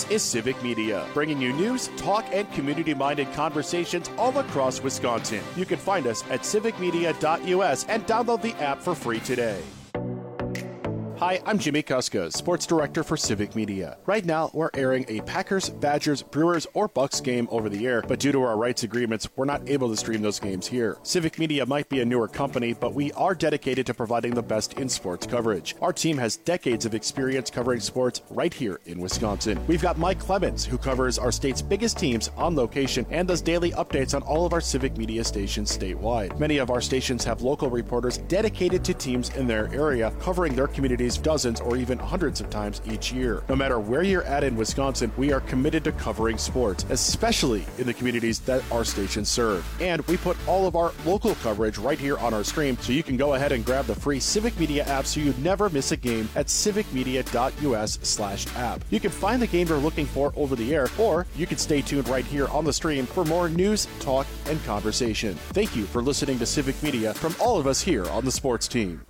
This is Civic Media, bringing you news, talk, and community-minded conversations all across Wisconsin. You can find us at civicmedia.us and download the app for free today. Hi, I'm Jimmy Kuska, Sports Director for Civic Media. Right now, we're airing a Packers, Badgers, Brewers, or Bucks game over the air, but due to our rights agreements, we're not able to stream those games here. Civic Media might be a newer company, but we are dedicated to providing the best in sports coverage. Our team has decades of experience covering sports right here in Wisconsin. We've got Mike Clemens, who covers our state's biggest teams on location and does daily updates on all of our Civic Media stations statewide. Many of our stations have local reporters dedicated to teams in their area, covering their communities dozens or even hundreds of times each year. No matter where you're at in Wisconsin, we are committed to covering sports, especially in the communities that our stations serve. And we put all of our local coverage right here on our stream, so you can go ahead and grab the free Civic Media app so you never miss a game at civicmedia.us/app. You can find the game you're looking for over the air, or you can stay tuned right here on the stream for more news, talk, and conversation. Thank you for listening to Civic Media from all of us here on the sports team.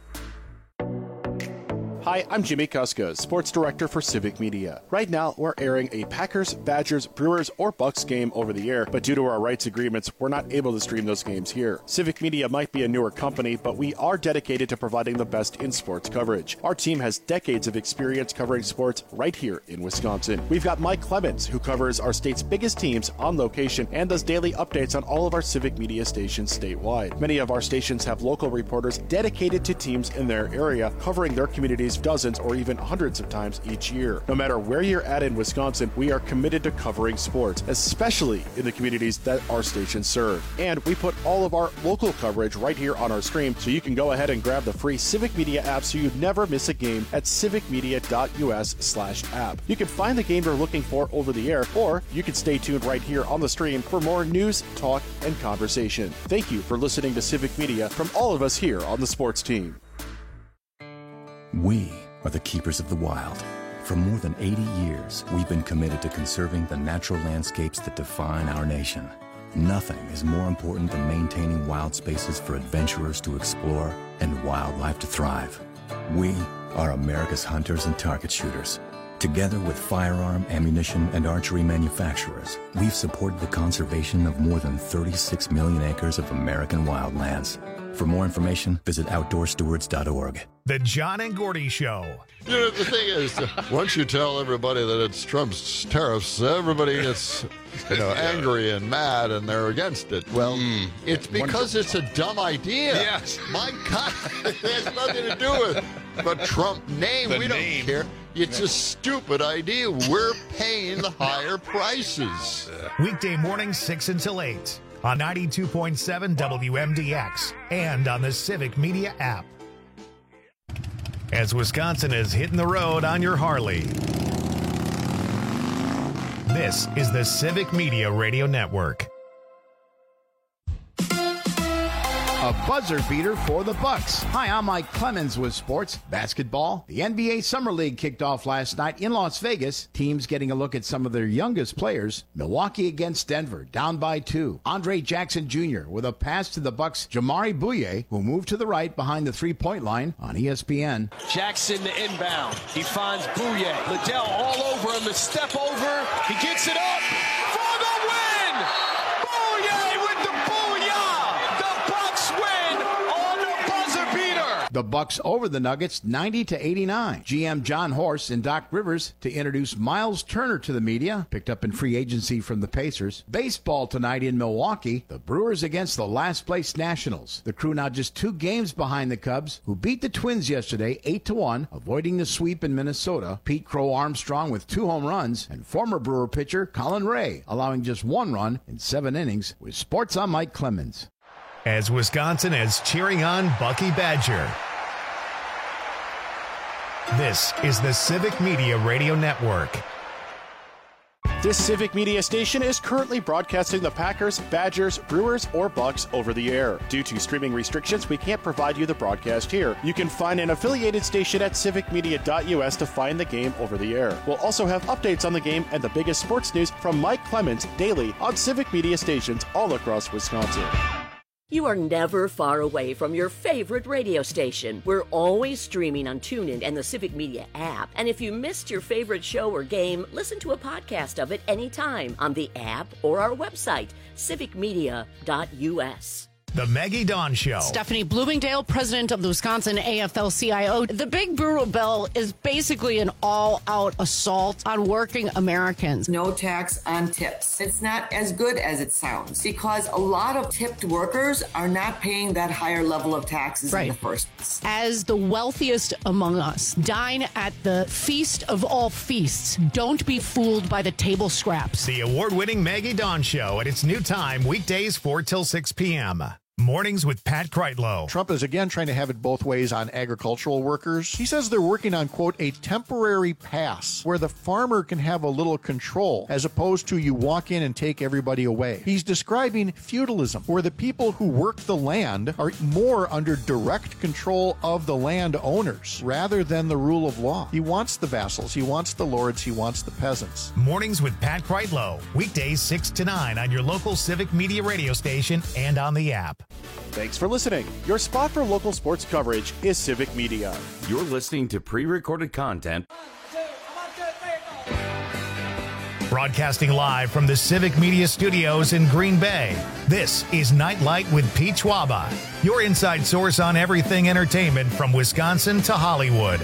Hi, I'm Jimmy Kuska, Sports Director for Civic Media. Right now, we're airing a Packers, Badgers, Brewers, or Bucks game over the air, but due to our rights agreements, we're not able to stream those games here. Civic Media might be a newer company, but we are dedicated to providing the best in sports coverage. Our team has decades of experience covering sports right here in Wisconsin. We've got Mike Clemens, who covers our state's biggest teams on location and does daily updates on all of our Civic Media stations statewide. Many of our stations have local reporters dedicated to teams in their area, covering their communities dozens or even hundreds of times each year. No matter where you're at in Wisconsin, we are committed to covering sports, especially in the communities that our stations serve. And we put all of our local coverage right here on our stream, so you can go ahead and grab the free Civic Media app so you never miss a game at civicmedia.us/app. You can find the game you're looking for over the air, or you can stay tuned right here on the stream for more news, talk, and conversation. Thank you for listening to Civic Media from all of us here on the sports team. We are the keepers of the wild. For more than 80 years, we've been committed to conserving the natural landscapes that define our nation. Nothing is more important than maintaining wild spaces for adventurers to explore and wildlife to thrive. We are America's hunters and target shooters. Together with firearm, ammunition, and archery manufacturers, we've supported the conservation of more than 36 million acres of American wildlands. For more information, visit outdoorstewards.org. The John and Gordy Show. You know, the thing is, once you tell everybody that it's Trump's tariffs, everybody gets angry and mad, and they're against it. Well, it's because it's a dumb idea. Yes. My God, it has nothing to do with the Trump name. We don't care. It's a stupid idea. We're paying the higher prices. Weekday mornings 6 until 8 on 92.7 WMDX and on the Civic Media app. As Wisconsin is hitting the road on your Harley, this is the Civic Media Radio Network. A buzzer beater for the Bucks. Hi, I'm Mike Clemens with sports basketball. The NBA Summer League kicked off last night in Las Vegas. Teams getting a look at some of their youngest players. Milwaukee against Denver, down by 2. Andre Jackson Jr. with a pass to the Bucks' Jamari Bouye, who moved to the right behind the three-point line on ESPN. Jackson the inbound. He finds Bouye. Liddell all over him. The step over. He gets it up for the win. Bouye with the booyah. The Bucks win on the buzzer beater. The Bucks over the Nuggets 90-89. GM John Horst and Doc Rivers to introduce Miles Turner to the media, picked up in free agency from the Pacers. Baseball tonight in Milwaukee. The Brewers against the last place Nationals. The Crew now just 2 games behind the Cubs, who beat the Twins yesterday 8-1, avoiding the sweep in Minnesota. Pete Crow Armstrong with 2 home runs, and former Brewer pitcher Colin Ray allowing just 1 run in 7 innings. With sports, I'm Mike Clemens. As Wisconsin is cheering on Bucky Badger, this is the Civic Media Radio Network. This Civic Media station is currently broadcasting the Packers, Badgers, Brewers, or Bucks over the air. Due to streaming restrictions, we can't provide you the broadcast here. You can find an affiliated station at civicmedia.us to find the game over the air. We'll also have updates on the game and the biggest sports news from Mike Clemens daily on Civic Media stations all across Wisconsin. You are never far away from your favorite radio station. We're always streaming on TuneIn and the Civic Media app. And if you missed your favorite show or game, listen to a podcast of it anytime on the app or our website, civicmedia.us. The Maggie Dawn Show. Stephanie Bloomingdale, president of the Wisconsin AFL-CIO. The Big Brewer Bill is basically an all-out assault on working Americans. No tax on tips. It's not as good as it sounds because a lot of tipped workers are not paying that higher level of taxes in the first place. As the wealthiest among us, dine at the feast of all feasts. Don't be fooled by the table scraps. The award-winning Maggie Dawn Show at its new time, weekdays 4 till 6 p.m. Mornings with Pat Kreitlow. Trump is again trying to have it both ways on agricultural workers. He says they're working on, quote, a temporary pass where the farmer can have a little control as opposed to you walk in and take everybody away. He's describing feudalism, where the people who work the land are more under direct control of the land owners rather than the rule of law. He wants the vassals, he wants the lords, he wants the peasants. Mornings with Pat Kreitlow. Weekdays 6 to 9 on your local Civic Media radio station and on the app. Thanks for listening. Your spot for local sports coverage is Civic Media. You're listening to pre-recorded content. Broadcasting live from the Civic Media Studios in Green Bay, this is Nightlight with Pete Schwaba, your inside source on everything entertainment from Wisconsin to Hollywood.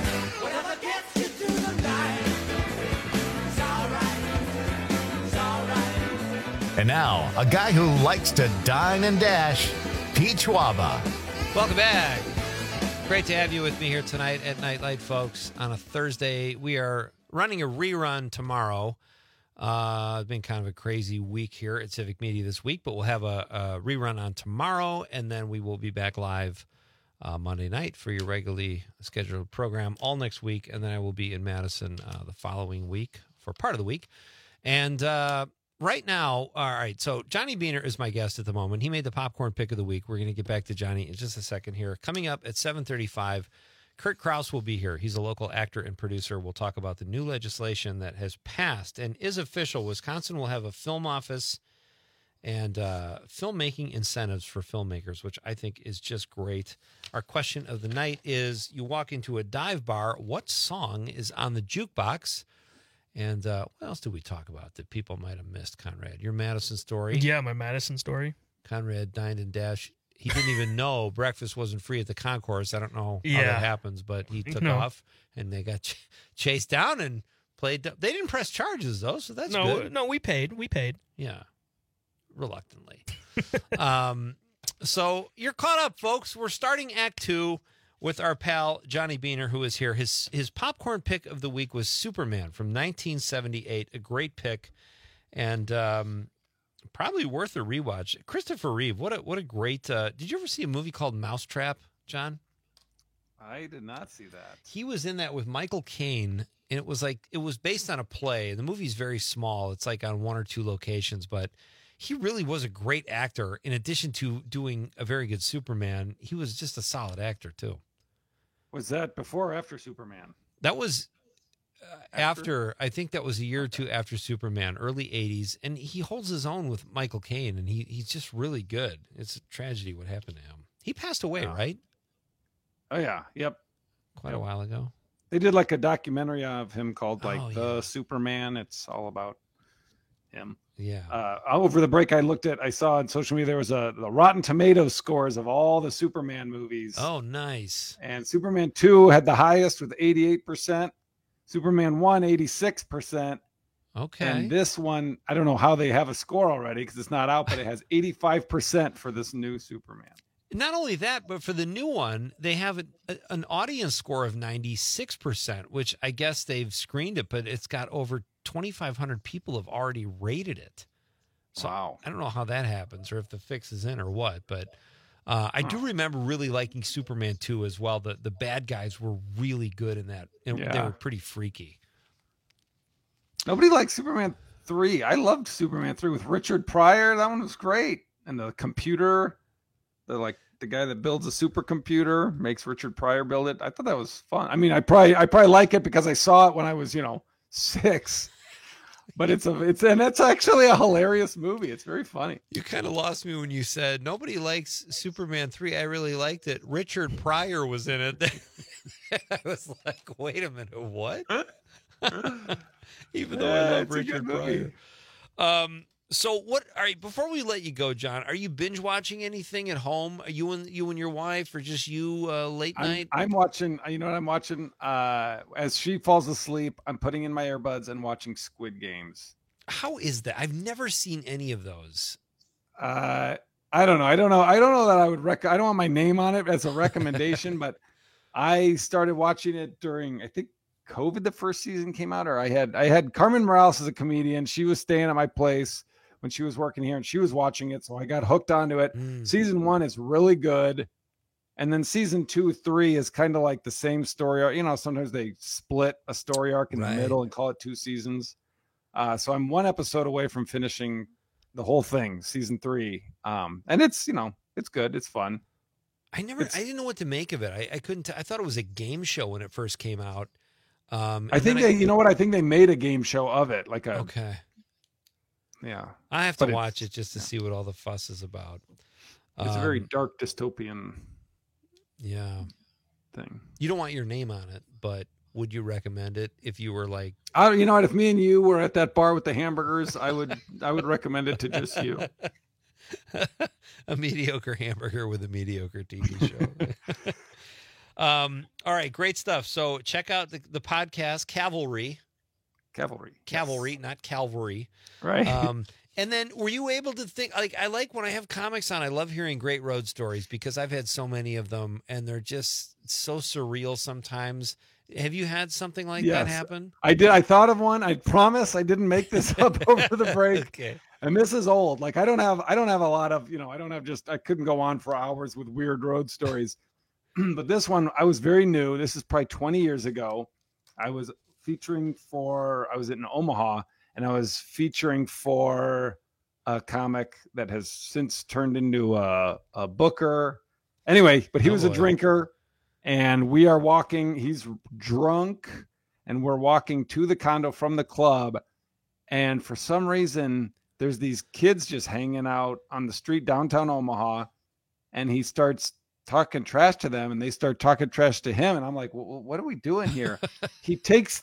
And now, a guy who likes to dine and dash, Pete Schwaba. Welcome back. Great to have you with me here tonight at Nightlight, folks. On a Thursday, we are running a rerun tomorrow. It's been kind of a crazy week here at Civic Media this week, but we'll have a rerun on tomorrow, and then we will be back live Monday night for your regularly scheduled program all next week, and then I will be in Madison the following week for part of the week. And right now, all right, so Johnny Beaner is my guest at the moment. He made the popcorn pick of the week. We're going to get back to Johnny in just a second here. Coming up at 7:35, Kurt Kraus will be here. He's a local actor and producer. We'll talk about the new legislation that has passed and is official. Wisconsin will have a film office and filmmaking incentives for filmmakers, which I think is just great. Our question of the night is, you walk into a dive bar, what song is on the jukebox? And what else did we talk about that people might have missed, Conrad? Your Madison story? Yeah, my Madison story. Conrad dined and dashed. He didn't even know breakfast wasn't free at the concourse. I don't know how that happens, but he took off, and they got chased down and played. They didn't press charges, though, so that's good. No, we paid. Yeah, reluctantly. So you're caught up, folks. We're starting Act 2 with our pal Johnny Beaner, who is here. His popcorn pick of the week was Superman from 1978, a great pick, and probably worth a rewatch. Christopher Reeve, what a great. Did you ever see a movie called Mousetrap, John? I did not see that. He was in that with Michael Caine, and it was based on a play. The movie's very small. It's like on one or two locations, but he really was a great actor. In addition to doing a very good Superman, he was just a solid actor too. Was that before or after Superman? That was after. I think that was a year or two after Superman, early 80s. And he holds his own with Michael Caine, and he's just really good. It's a tragedy what happened to him. He passed away, right? Oh, yeah. Yep. Quite a while ago. They did like a documentary of him called The Superman. It's all about him. Yeah. Over the break, I saw on social media there was the Rotten Tomatoes scores of all the Superman movies. Oh, nice. And Superman 2 had the highest with 88%. Superman 1, 86%. Okay. And this one, I don't know how they have a score already because it's not out, but it has 85% for this new Superman. Not only that, but for the new one, they have an audience score of 96%, which I guess they've screened it, but it's got over 2,500 people have already rated it. So wow. I don't know how that happens or if the fix is in or what, but I do remember really liking Superman 2 as well. The bad guys were really good in that. And they were pretty freaky. Nobody liked Superman 3. I loved Superman 3 with Richard Pryor. That one was great. And the computer, the guy that builds a supercomputer makes Richard Pryor build it. I thought that was fun. I mean, I probably like it because I saw it when I was, 6. But and it's actually a hilarious movie. It's very funny. You kind of lost me when you said nobody likes Superman 3. I really liked it. Richard Pryor was in it. I was like, wait a minute, what? Even though I love Richard Pryor. So what? All right, before we let you go, John, are you binge watching anything at home? Are you and your wife, or just you late night? I'm watching. You know what I'm watching? As she falls asleep, I'm putting in my earbuds and watching Squid Games. How is that? I've never seen any of those. I don't know. I don't know that I would I don't want my name on it as a recommendation, but I started watching it during, I think, COVID. The first season came out, or I had Carmen Morales as a comedian. She was staying at my place when she was working here, and she was watching it, so I got hooked onto it. Season 1 is really good, and then season 2, 3 is kind of like the same story. You know, sometimes they split a story arc in the middle and call it 2 seasons. So I'm 1 episode away from finishing the whole thing, season 3. And it's, you know, it's good, it's fun. I didn't know what to make of it. I couldn't. I thought it was a game show when it first came out. I think you know what? I think they made a game show of it, like a okay. Yeah, I have to watch it just to see what all the fuss is about. It's a very dark dystopian, thing. You don't want your name on it, but would you recommend it if you were like? You know what? If me and you were at that bar with the hamburgers, I would recommend it to just you. A mediocre hamburger with a mediocre TV show. All right, great stuff. So check out the podcast Cavalry, not Calvary. Right. And then were you able to think, like, I like when I have comics on, I love hearing great road stories because I've had so many of them and they're just so surreal sometimes. Have you had something like that happen? I did. I thought of one. I promise I didn't make this up over the break. Okay. And this is old. Like I don't have a lot of, I couldn't go on for hours with weird road stories. But this one, I was very new. This is probably 20 years ago. I was in Omaha, and I was featuring for a comic that has since turned into a booker. Anyway, but he was a drinker, and we are walking. He's drunk, and we're walking to the condo from the club. And for some reason, there's these kids just hanging out on the street downtown Omaha, and he starts talking trash to them, and they start talking trash to him. And I'm like, well, what are we doing here? He takes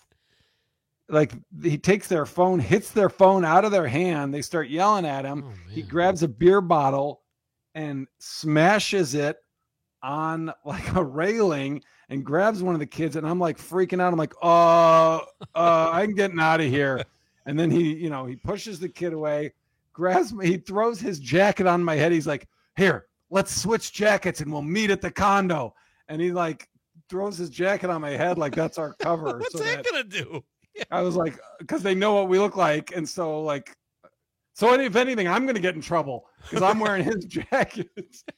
their phone, hits their phone out of their hand. They start yelling at him. He grabs a beer bottle and smashes it on like a railing and grabs one of the kids. And I'm like freaking out. I'm like, I'm getting out of here. And then he pushes the kid away, grabs me. He throws his jacket on my head. He's like, here, let's switch jackets and we'll meet at the condo. And he like throws his jacket on my head like that's our cover. What's that gonna do? I was like, because they know what we look like. And so if anything, I'm going to get in trouble because I'm wearing his jacket.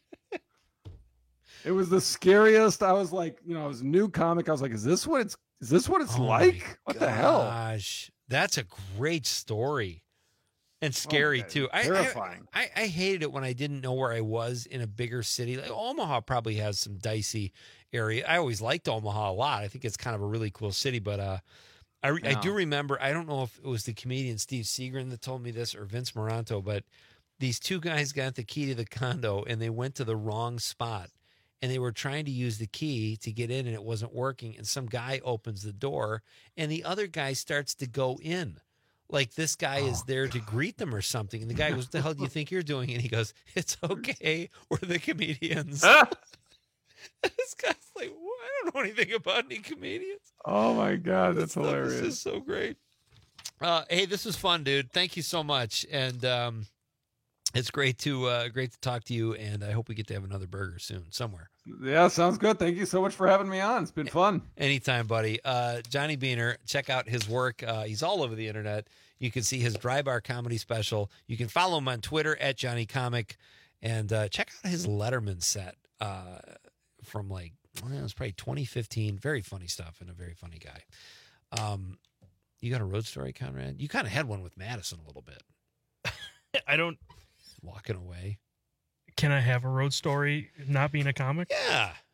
It was the scariest. I was like, I was a new comic. I was like, is this what it's like? What the hell? Gosh, that's a great story and scary too. Terrifying. I hated it when I didn't know where I was in a bigger city. Like Omaha probably has some dicey area. I always liked Omaha a lot. I think it's kind of a really cool city, but, I do remember, I don't know if it was the comedian Steve Seagren that told me this or Vince Moranto, but these two guys got the key to the condo and they went to the wrong spot and they were trying to use the key to get in and it wasn't working. And some guy opens the door and the other guy starts to go in. Like this guy is there to greet them or something. And the guy goes, what the hell do you think you're doing? And he goes, it's okay. We're the comedians. This guy's like, well, I don't know anything about any comedians. Oh my God, that's hilarious. This is so great. Hey, this was fun, dude. Thank you so much. And it's great to talk to you. And I hope we get to have another burger soon somewhere. Yeah, sounds good. Thank you so much for having me on. It's been fun. Anytime, buddy. Johnny Beaner, check out his work. He's all over the internet. You can see his Dry Bar comedy special. You can follow him on Twitter at Johnny Comic, and check out his Letterman set. From it was probably 2015. Very funny stuff and a very funny guy. You got a road story, Conrad? You kind of had one with Madison a little bit. I don't. Walking away. Can I have a road story not being a comic? Yeah.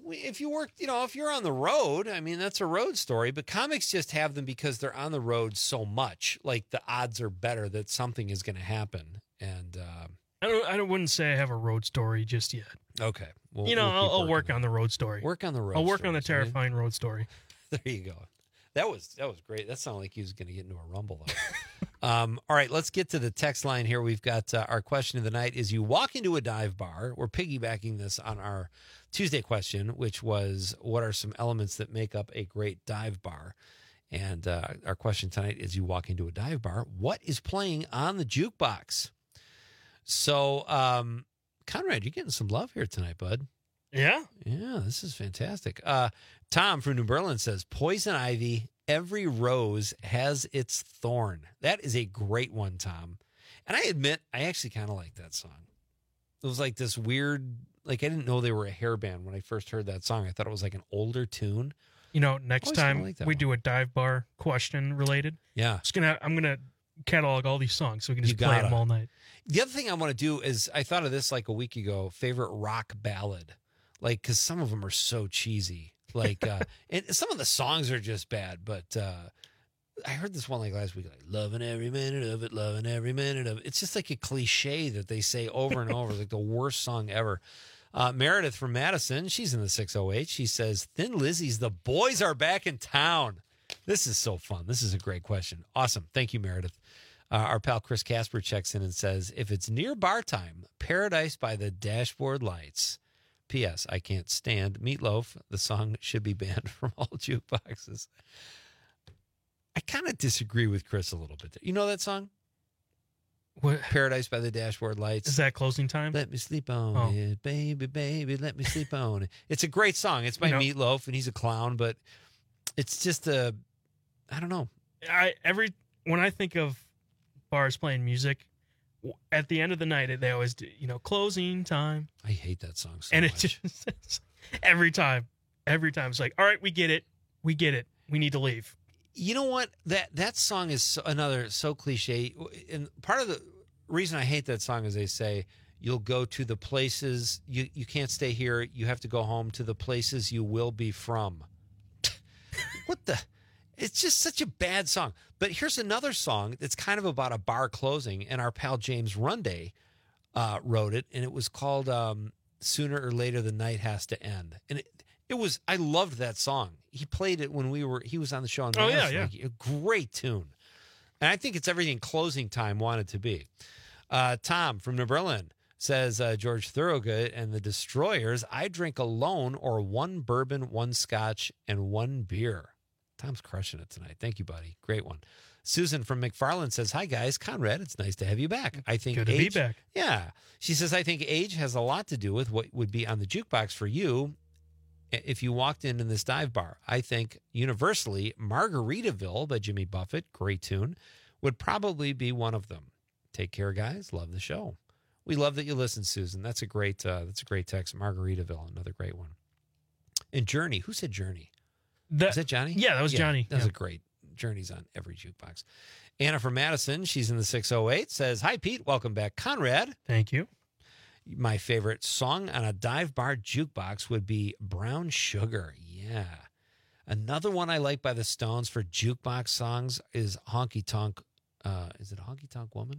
if you work, if you're on the road, I mean, that's a road story, but comics just have them because they're on the road so much. Like the odds are better that something is going to happen. And I wouldn't say I have a road story just yet. Okay. I'll work on the road story. Work on the road I'll work story, on the terrifying road story. There you go. That was great. That sounded like he was going to get into a rumble, though. All right, let's get to the text line here. We've got our question of the night is: you walk into a dive bar. We're piggybacking this on our Tuesday question, which was, what are some elements that make up a great dive bar? And our question tonight is: you walk into a dive bar, what is playing on the jukebox? So, Conrad, you're getting some love here tonight, bud. Yeah? Yeah, this is fantastic. Tom from New Berlin says, Poison Ivy, every rose has its thorn. That is a great one, Tom. And I admit, I actually kind of like that song. It was like this weird, I didn't know they were a hair band when I first heard that song. I thought it was like an older tune. Next time we do a dive bar question related. Yeah. I'm going to catalog all these songs so we can just play them all night. The other thing I want to do is, I thought of this like a week ago, favorite rock ballad. Because some of them are so cheesy. And some of the songs are just bad, but I heard this one last week, loving every minute of it, loving every minute of it. It's just like a cliche that they say over and over, like the worst song ever. Meredith from Madison, she's in the 608. She says, Thin Lizzy's The Boys Are Back in Town. This is so fun. This is a great question. Awesome. Thank you, Meredith. Our pal Chris Casper checks in and says, if it's near bar time, Paradise by the Dashboard Lights. P.S. I can't stand Meatloaf. The song should be banned from all jukeboxes. I kind of disagree with Chris a little bit. You know that song? What? Paradise by the Dashboard Lights. Is that closing time? Let me sleep on it, baby, baby. Let me sleep on it. It's a great song. It's by Meatloaf, and he's a clown, but it's just I don't know. When I think of bars playing music, at the end of the night, they always do, closing time. I hate that song so much. And it just, every time, it's like, all right, we get it. We need to leave. You know what? That song is so cliche. And part of the reason I hate that song is they say, you'll go to the places, you can't stay here. You have to go home to the places you will be from. What the? It's just such a bad song. But here's another song that's kind of about a bar closing, and our pal James Runday wrote it, and it was called Sooner or Later the Night Has to End. And it was, I loved that song. He played it when he was on the show on Madison. A great tune. And I think it's everything closing time wanted to be. Tom from New Berlin says, George Thorogood and the Destroyers, I drink alone or one bourbon, one scotch, and one beer. Tom's crushing it tonight. Thank you, buddy. Great one. Susan from McFarland says, hi, guys. Conrad, it's nice to have you back. I think good to be back. Yeah. She says, I think age has a lot to do with what would be on the jukebox for you if you walked in this dive bar. I think universally, Margaritaville by Jimmy Buffett, great tune, would probably be one of them. Take care, guys. Love the show. We love that you listen, Susan. That's a great text. Margaritaville, another great one. And Journey. Who said Journey? Was that Johnny? Yeah, that was Johnny. That was a great. Journey's on every jukebox. Anna from Madison, she's in the 608, says, hi, Pete. Welcome back. Conrad. Thank you. My favorite song on a dive bar jukebox would be Brown Sugar. Yeah. Another one I like by the Stones for jukebox songs is Honky Tonk. Is it Honky Tonk Woman?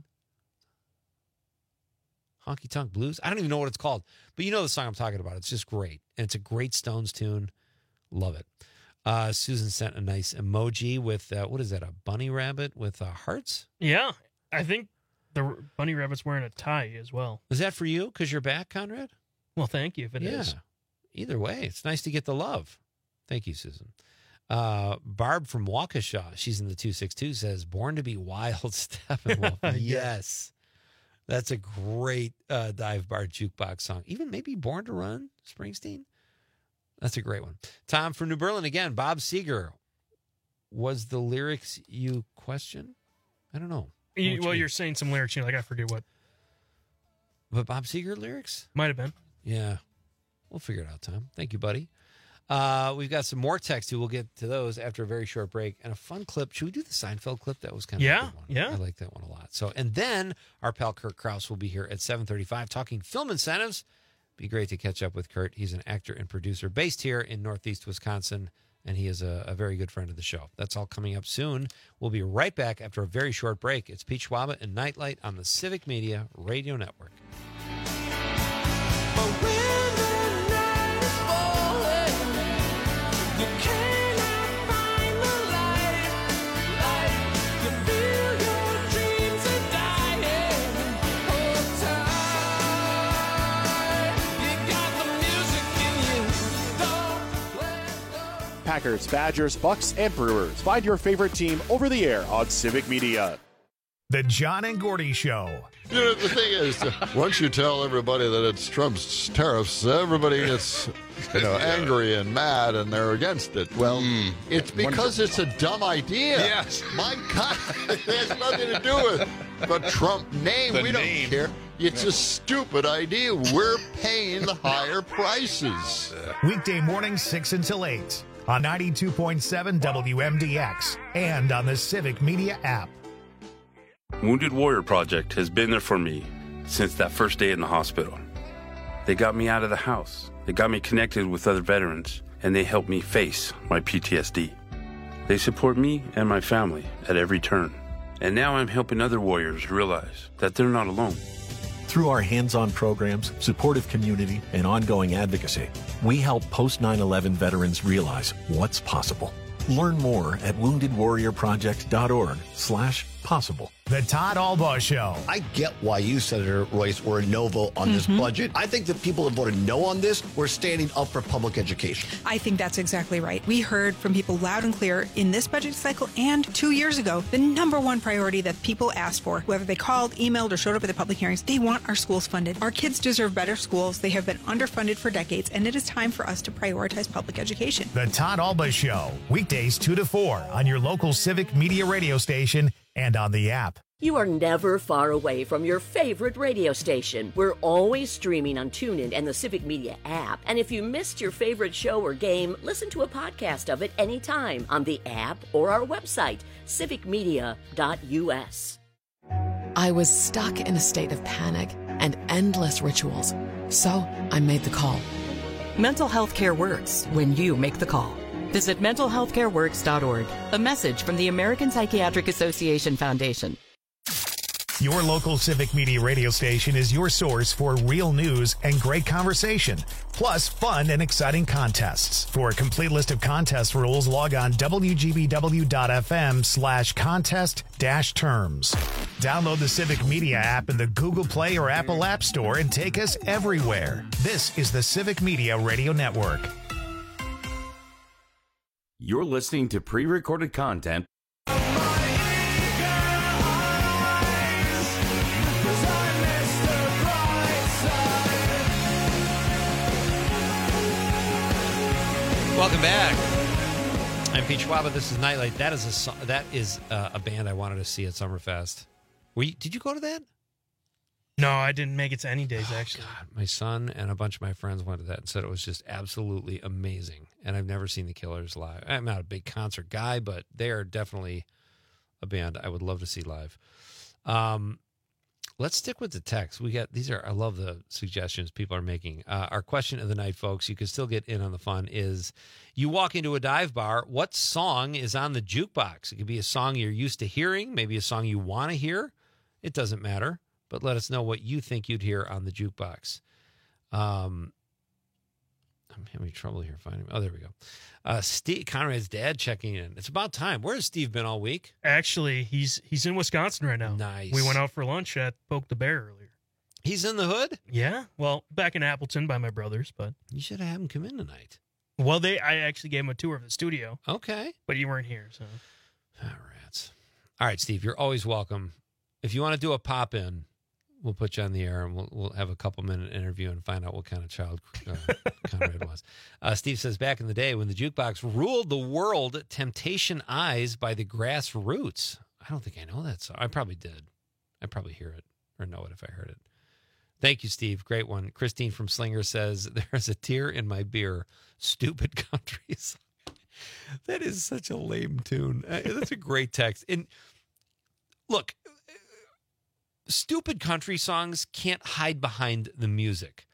Honky Tonk Blues? I don't even know what it's called. But you know the song I'm talking about. It's just great. And it's a great Stones tune. Love it. Susan sent a nice emoji with, what is that, a bunny rabbit with hearts? Yeah. I think the bunny rabbit's wearing a tie as well. Was that for you because you're back, Conrad? Well, thank you if it is. Either way, it's nice to get the love. Thank you, Susan. Barb from Waukesha, she's in the 262, says, Born to be Wild, Steppenwolf. Yes. That's a great dive bar jukebox song. Even maybe Born to Run, Springsteen. That's a great one. Tom from New Berlin again. Bob Seger. Was the lyrics you question? I don't know. You're saying some lyrics, I forget what. But Bob Seger lyrics? Might have been. Yeah. We'll figure it out, Tom. Thank you, buddy. We've got some more text, too. We'll get to those after a very short break. And a fun clip. Should we do the Seinfeld clip? That was kind of a good one. Yeah. I like that one a lot. And then our pal Kurt Krause will be here at 7:35 talking film incentives. Be great to catch up with Kurt. He's an actor and producer based here in Northeast Wisconsin, and he is a very good friend of the show. That's all coming up soon. We'll be right back after a very short break. It's Pete Schwaba and Nightlight on the Civic Media Radio Network. Packers, Badgers, Bucks, and Brewers. Find your favorite team over the air on Civic Media. The John and Gordy Show. You know, the thing is, once you tell everybody that it's Trump's tariffs, everybody gets angry and mad, and they're against it. Well, it's because it's a dumb idea. Yes. My God, it has nothing to do with the Trump name. We don't care. It's a stupid idea. We're paying the higher prices. Weekday mornings 6 until 8 on 92.7 WMDX and on the Civic Media app. Wounded Warrior Project has been there for me since that first day in the hospital. They got me out of the house. They got me connected with other veterans, and they helped me face my PTSD. They support me and my family at every turn. And now I'm helping other warriors realize that they're not alone. Through our hands-on programs, supportive community, and ongoing advocacy, we help post-9/11 veterans realize what's possible. Learn more at woundedwarriorproject.org/possible. The Todd Albaugh Show. I get why you, Senator Royce, were a no vote on this budget. I think the people that voted no on this were standing up for public education. I think that's exactly right. We heard from people loud and clear in this budget cycle and 2 years ago, the number one priority that people asked for, whether they called, emailed, or showed up at the public hearings, they want our schools funded. Our kids deserve better schools. They have been underfunded for decades, and it is time for us to prioritize public education. The Todd Albaugh Show, weekdays 2 to 4 on your local Civic Media radio station and on the app. You are never far away from your favorite radio station. We're always streaming on TuneIn and the Civic Media app. And if you missed your favorite show or game, listen to a podcast of it anytime on the app or our website, civicmedia.us. I was stuck in a state of panic and endless rituals. So I made the call. Mental health care works when you make the call. Visit mentalhealthcareworks.org. A message from the American Psychiatric Association Foundation. Your local Civic Media radio station is your source for real news and great conversation, plus fun and exciting contests. For a complete list of contest rules, log on wgbw.fm/contest-terms. Download the Civic Media app in the Google Play or Apple App Store and take us everywhere. This is the Civic Media Radio Network. You're listening to pre-recorded content. Welcome back. I'm Pete Schwaba. This is Nightlight. That is a band I wanted to see at Summerfest. Did you go to that? No, I didn't make it to any days, actually. God, my son and a bunch of my friends went to that and said it was just absolutely amazing. And I've never seen the Killers live. I'm not a big concert guy, but they are definitely a band I would love to see live. Let's stick with the text. I love the suggestions people are making. Our question of the night, folks, you can still get in on the fun, is you walk into a dive bar, what song is on the jukebox? It could be a song you're used to hearing, maybe a song you want to hear. It doesn't matter, but let us know what you think you'd hear on the jukebox. I'm having trouble here finding. Oh, there we go. Steve, Conrad's dad, checking in. It's about time. Where's Steve been all week? Actually, he's in Wisconsin right now. Nice. We went out for lunch at Poke the Bear earlier. He's in the hood? Yeah. Well, back in Appleton by my brothers, but you should have had him come in tonight. Well, I actually gave him a tour of the studio. Okay. But you weren't here, so. Oh, rats. All right, Steve, you're always welcome. If you want to do a pop-in, we'll put you on the air and we'll have a couple-minute interview and find out what kind of child Conrad was. Steve says, back in the day when the jukebox ruled the world, Temptation Eyes by the Grassroots. I don't think I know that song. I probably did. I'd probably hear it or know it if I heard it. Thank you, Steve. Great one. Christine from Slinger says, there's a tear in my beer. Stupid country song. That is such a lame tune. That's a great text. And look, stupid country songs can't hide behind the music.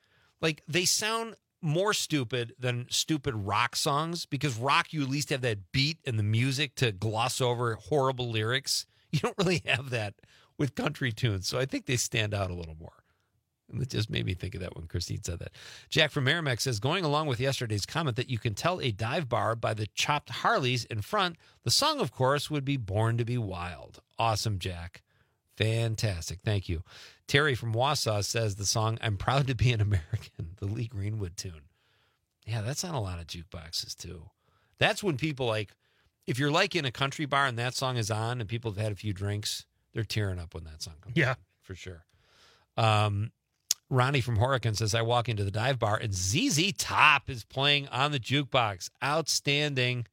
Like, they sound more stupid than stupid rock songs, because rock, you at least have that beat and the music to gloss over horrible lyrics. You don't really have that with country tunes. So I think they stand out a little more. And it just made me think of that when Christine said that. Jack from Merrimack says, going along with yesterday's comment that you can tell a dive bar by the chopped Harleys in front, the song, of course, would be Born to be Wild. Awesome, Jack. Fantastic. Thank you. Terry from Wausau says the song I'm Proud to Be an American, the Lee Greenwood tune. Yeah, that's on a lot of jukeboxes, too. That's when people, like, if you're like in a country bar and that song is on and people have had a few drinks, they're tearing up when that song comes on, for sure. Ronnie from Horicon says, I walk into the dive bar and ZZ Top is playing on the jukebox. Outstanding.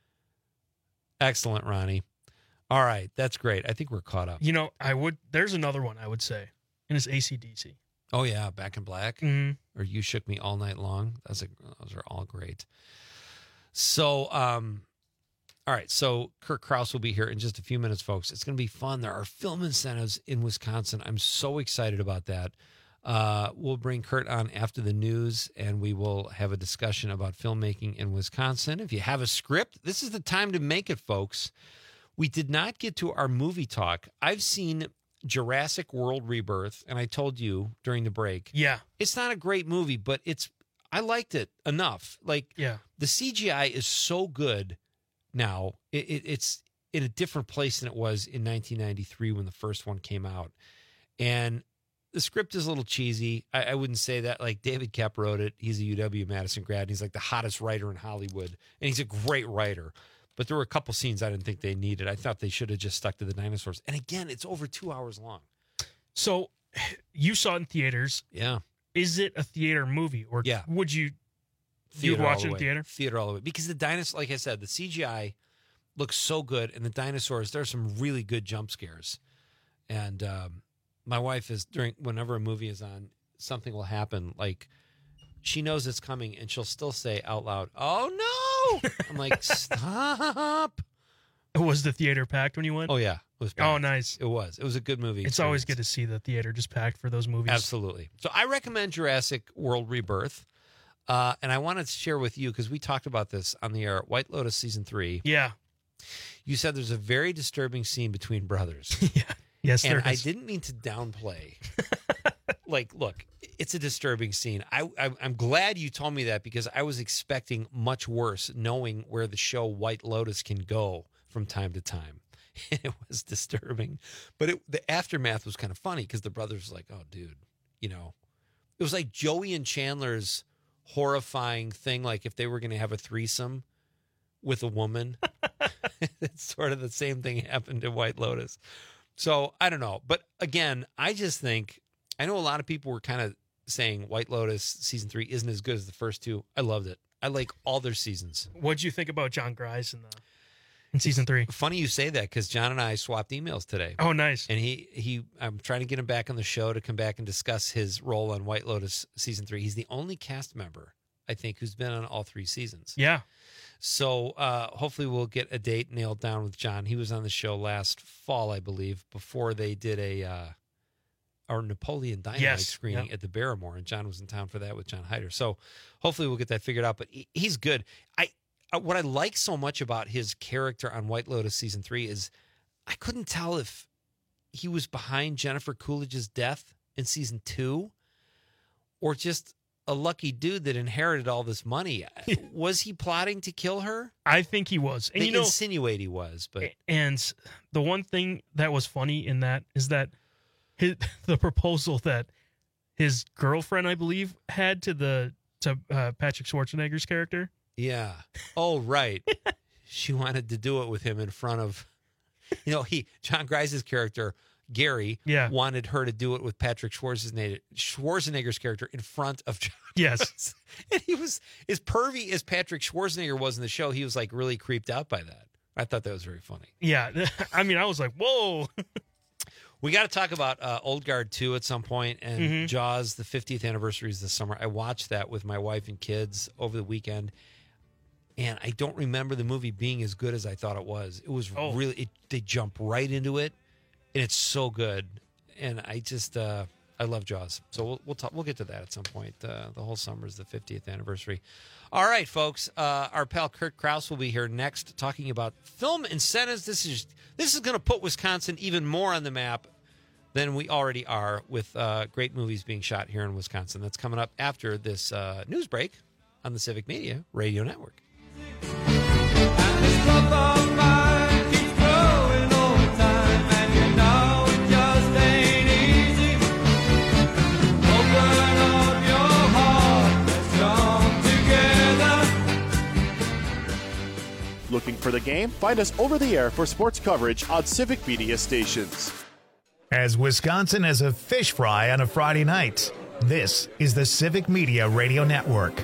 Excellent, Ronnie. All right, that's great. I think we're caught up. You know, there's another one I would say, and it's AC/DC. Oh, yeah, Back in Black. Mm-hmm. Or You Shook Me All Night Long. Those are all great. So, all right, so Kurt Krause will be here in just a few minutes, folks. It's going to be fun. There are film incentives in Wisconsin. I'm so excited about that. We'll bring Kurt on after the news, and we will have a discussion about filmmaking in Wisconsin. If you have a script, this is the time to make it, folks. We did not get to our movie talk. I've seen Jurassic World Rebirth, and I told you during the break. Yeah. It's not a great movie, but I liked it enough. Like, the CGI is so good now. It's in a different place than it was in 1993 when the first one came out. And the script is a little cheesy. I wouldn't say that. Like, David Koepp wrote it. He's a UW-Madison grad. And he's like the hottest writer in Hollywood. And he's a great writer. But there were a couple scenes I didn't think they needed. I thought they should have just stuck to the dinosaurs. And again, it's over 2 hours long. So you saw it in theaters. Yeah. Is it a theater movie? Or would you watch it in theater? Theater all the way. Because the dinosaurs, like I said, the CGI looks so good. And the dinosaurs, there's some really good jump scares. And my wife is, whenever a movie is on, something will happen. Like, she knows it's coming, and she'll still say out loud, "Oh, no!" I'm like, stop. Was the theater packed when you went? Oh, yeah. It was packed. Oh, nice. It was. It was a good movie. It's always good to see the theater just packed for those movies. Absolutely. So I recommend Jurassic World Rebirth. And I wanted to share with you, because we talked about this on the air, White Lotus Season 3. Yeah. You said there's a very disturbing scene between brothers. Yes, and there I is. didn't mean to downplay. Like, look, it's a disturbing scene. I'm glad you told me that, because I was expecting much worse, knowing where the show White Lotus can go from time to time. It was disturbing. But the aftermath was kind of funny, because the brothers were like, oh, dude, you know. It was like Joey and Chandler's horrifying thing, like if they were going to have a threesome with a woman. It's sort of the same thing happened to White Lotus. So, I don't know. But again, I just think, I know a lot of people were kind of saying White Lotus Season 3 isn't as good as the first two. I loved it. I like all their seasons. What'd you think about John Grise in Season 3? Funny you say that, because John and I swapped emails today. Oh, nice. And I'm trying to get him back on the show to come back and discuss his role on White Lotus Season 3. He's the only cast member, I think, who's been on all 3 seasons. Yeah. So hopefully we'll get a date nailed down with John. He was on the show last fall, I believe, before they did our Napoleon Dynamite screening at the Barrymore, and John was in town for that with John Heider. So hopefully we'll get that figured out. But he's good. What I like so much about his character on White Lotus Season 3 is I couldn't tell if he was behind Jennifer Coolidge's death in Season 2 or just a lucky dude that inherited all this money. Was he plotting to kill her? I think he was. And they insinuate he was. But and the one thing that was funny in that is that the proposal that his girlfriend, I believe, had to Patrick Schwarzenegger's character. Yeah. Oh, right. She wanted to do it with him in front of, John Grice's character, Gary, wanted her to do it with Patrick Schwarzenegger's character in front of John. Yes. And he was, as pervy as Patrick Schwarzenegger was in the show, he was like really creeped out by that. I thought that was very funny. Yeah. I mean, I was like, whoa. We got to talk about Old Guard 2 at some point, and Jaws, the 50th anniversary is this summer. I watched that with my wife and kids over the weekend, and I don't remember the movie being as good as I thought it was. It was really, they jump right into it, and it's so good. And I just, I love Jaws. So we'll get to that at some point. The whole summer is the 50th anniversary. All right, folks. Our pal Kurt Krause will be here next talking about film incentives. This is going to put Wisconsin even more on the map than we already are, with great movies being shot here in Wisconsin. That's coming up after this news break on the Civic Media Radio Network. Looking for the game? Find us over the air for sports coverage on Civic Media stations. As Wisconsin as a fish fry on a Friday night, this is the Civic Media Radio Network.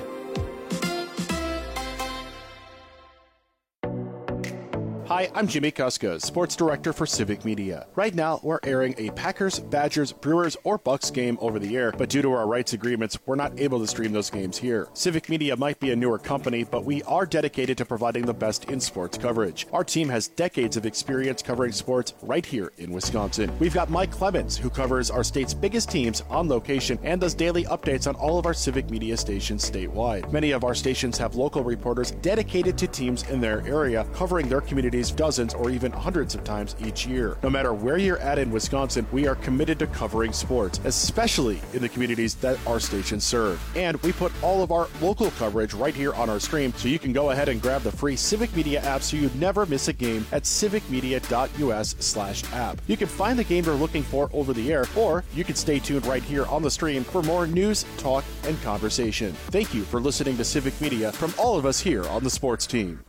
Hi, I'm Jimmy Kuska, Sports Director for Civic Media. Right now, we're airing a Packers, Badgers, Brewers, or Bucks game over the air, but due to our rights agreements, we're not able to stream those games here. Civic Media might be a newer company, but we are dedicated to providing the best in sports coverage. Our team has decades of experience covering sports right here in Wisconsin. We've got Mike Clemens, who covers our state's biggest teams on location and does daily updates on all of our Civic Media stations statewide. Many of our stations have local reporters dedicated to teams in their area, covering their communities dozens or even hundreds of times each year. No matter where you're at in Wisconsin, we are committed to covering sports, especially in the communities that our stations serve. And we put all of our local coverage right here on our stream, so you can go ahead and grab the free Civic Media app so you never miss a game at civicmedia.us/app. You can find the game you're looking for over the air, or you can stay tuned right here on the stream for more news, talk, and conversation. Thank you for listening to Civic Media from all of us here on the sports team.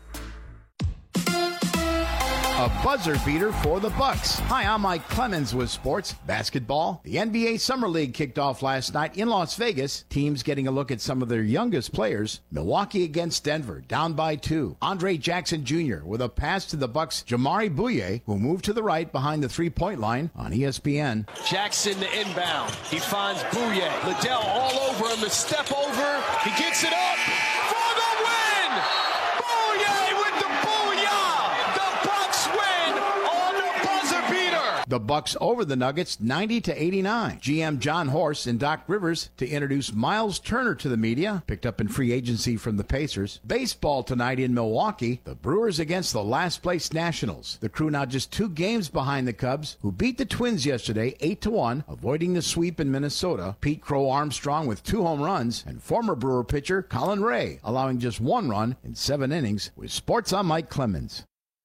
A buzzer beater for the Bucks. Hi, I'm Mike Clemens with sports basketball. The NBA Summer League kicked off last night in Las Vegas. Teams getting a look at some of their youngest players. Milwaukee against Denver, down by 2. Andre Jackson Jr. with a pass to the Bucks' Jamari Bouye, who moved to the right behind the three-point line on ESPN. Jackson the inbound. He finds Bouye. Liddell all over him. The step over. He gets it up for the win. Bouye with the booyah. The Bucks win on the buzzer beater. The Bucks over the Nuggets 90-89. GM John Horst and Doc Rivers to introduce Miles Turner to the media, picked up in free agency from the Pacers. Baseball tonight in Milwaukee. The Brewers against the last place Nationals. The Crew now just 2 games behind the Cubs, who beat the Twins yesterday 8-1, avoiding the sweep in Minnesota. Pete Crow Armstrong with 2 home runs, and former Brewer pitcher Colin Ray allowing just 1 run in 7 innings. With sports, I'm Mike Clemens.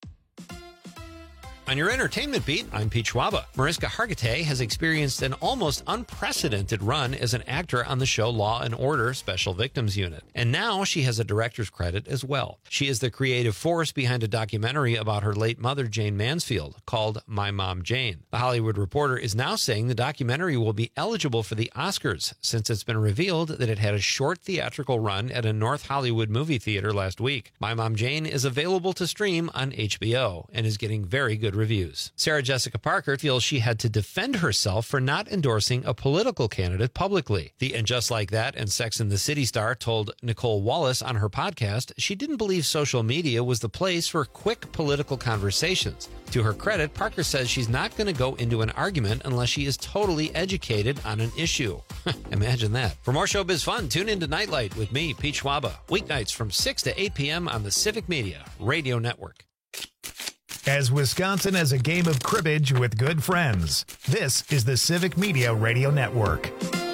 On your entertainment beat, I'm Pete Schwaba. Mariska Hargitay has experienced an almost unprecedented run as an actor on the show Law & Order Special Victims Unit. And now she has a director's credit as well. She is the creative force behind a documentary about her late mother, Jane Mansfield, called My Mom Jane. The Hollywood Reporter is now saying the documentary will be eligible for the Oscars, since it's been revealed that it had a short theatrical run at a North Hollywood movie theater last week. My Mom Jane is available to stream on HBO and is getting very good reviews. Sarah Jessica Parker feels she had to defend herself for not endorsing a political candidate publicly. The And Just Like That and Sex and the City star told Nicole Wallace on her podcast she didn't believe social media was the place for quick political conversations. To her credit, Parker says she's not going to go into an argument unless she is totally educated on an issue. Imagine that. For more showbiz fun, tune into Nightlight with me, Pete Schwaba, weeknights from 6 to 8 p.m. on the Civic Media Radio Network. As Wisconsin as a game of cribbage with good friends, this is the Civic Media Radio Network.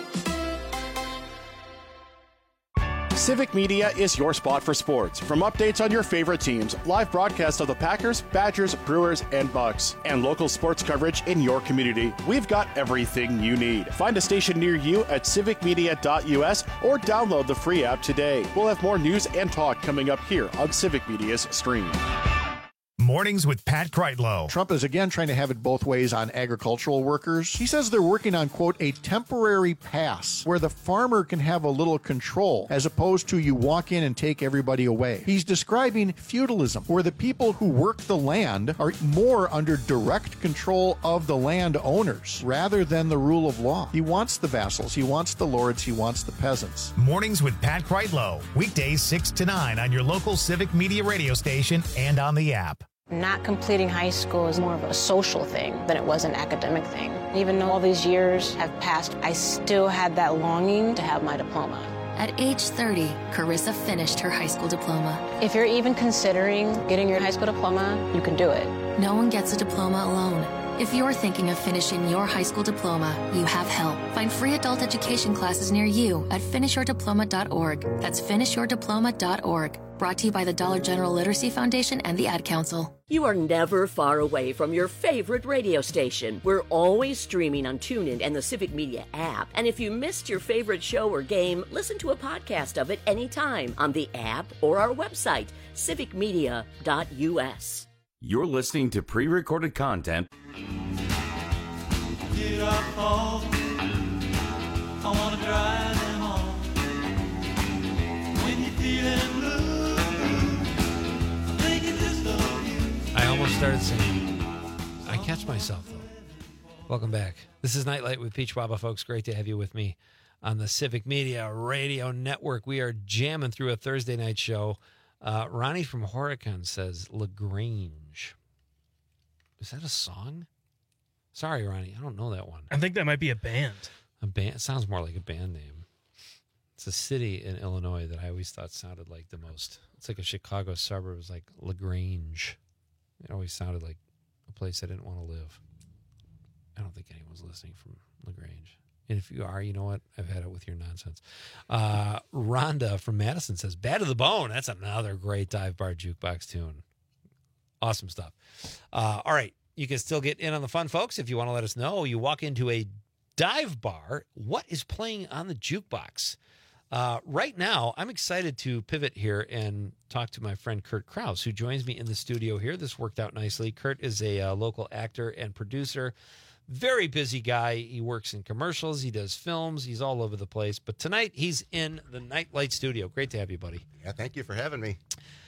Civic Media is your spot for sports. From updates on your favorite teams, live broadcasts of the Packers, Badgers, Brewers, and Bucks, and local sports coverage in your community, we've got everything you need. Find a station near you at civicmedia.us or download the free app today. We'll have more news and talk coming up here on Civic Media's stream. Mornings with Pat Kreitlow. Trump is again trying to have it both ways on agricultural workers. He says they're working on, quote, a temporary pass where the farmer can have a little control as opposed to you walk in and take everybody away. He's describing feudalism, where the people who work the land are more under direct control of the landowners rather than the rule of law. He wants the vassals, he wants the lords, he wants the peasants. Mornings with Pat Kreitlow. Weekdays 6 to 9 on your local Civic Media radio station and on the app. Not completing high school is more of a social thing than it was an academic thing. Even though all these years have passed, I still had that longing to have my diploma. At age 30, Carissa finished her high school diploma. If you're even considering getting your high school diploma, you can do it. No one gets a diploma alone. If you're thinking of finishing your high school diploma, you have help. Find free adult education classes near you at finishyourdiploma.org. That's finishyourdiploma.org. Brought to you by the Dollar General Literacy Foundation and the Ad Council. You are never far away from your favorite radio station. We're always streaming on TuneIn and the Civic Media app. And if you missed your favorite show or game, listen to a podcast of it anytime on the app or our website, civicmedia.us. You're listening to pre-recorded content. Get up home. I want to drive them home. When you're feeling blue, I'm thinking just of you. I almost started singing. I catch myself, though. Welcome back. This is Nightlight with Peach Waba, folks. Great to have you with me on the Civic Media Radio Network. We are jamming through a Thursday night show. Ronnie from Horicon says LaGrange. Is that a song? Sorry, Ronnie, I don't know that one. I think that might be a band. A band? It sounds more like a band name. It's a city in Illinois that I always thought sounded like the most. It's like a Chicago suburb. It was like LaGrange. It always sounded like a place I didn't want to live. I don't think anyone's listening from LaGrange. And if you are, you know what? I've had it with your nonsense. Rhonda from Madison says, Bad to the Bone. That's another great dive bar jukebox tune. Awesome stuff. All right. You can still get in on the fun, folks. If you want to let us know, you walk into a dive bar. What is playing on the jukebox? Right now, I'm excited to pivot here and talk to my friend Kurt Krause, who joins me in the studio here. This worked out nicely. Kurt is a local actor and producer. Very busy guy. He works in commercials. He does films. He's all over the place. But tonight, he's in the Nightlight studio. Great to have you, buddy. Yeah, thank you for having me.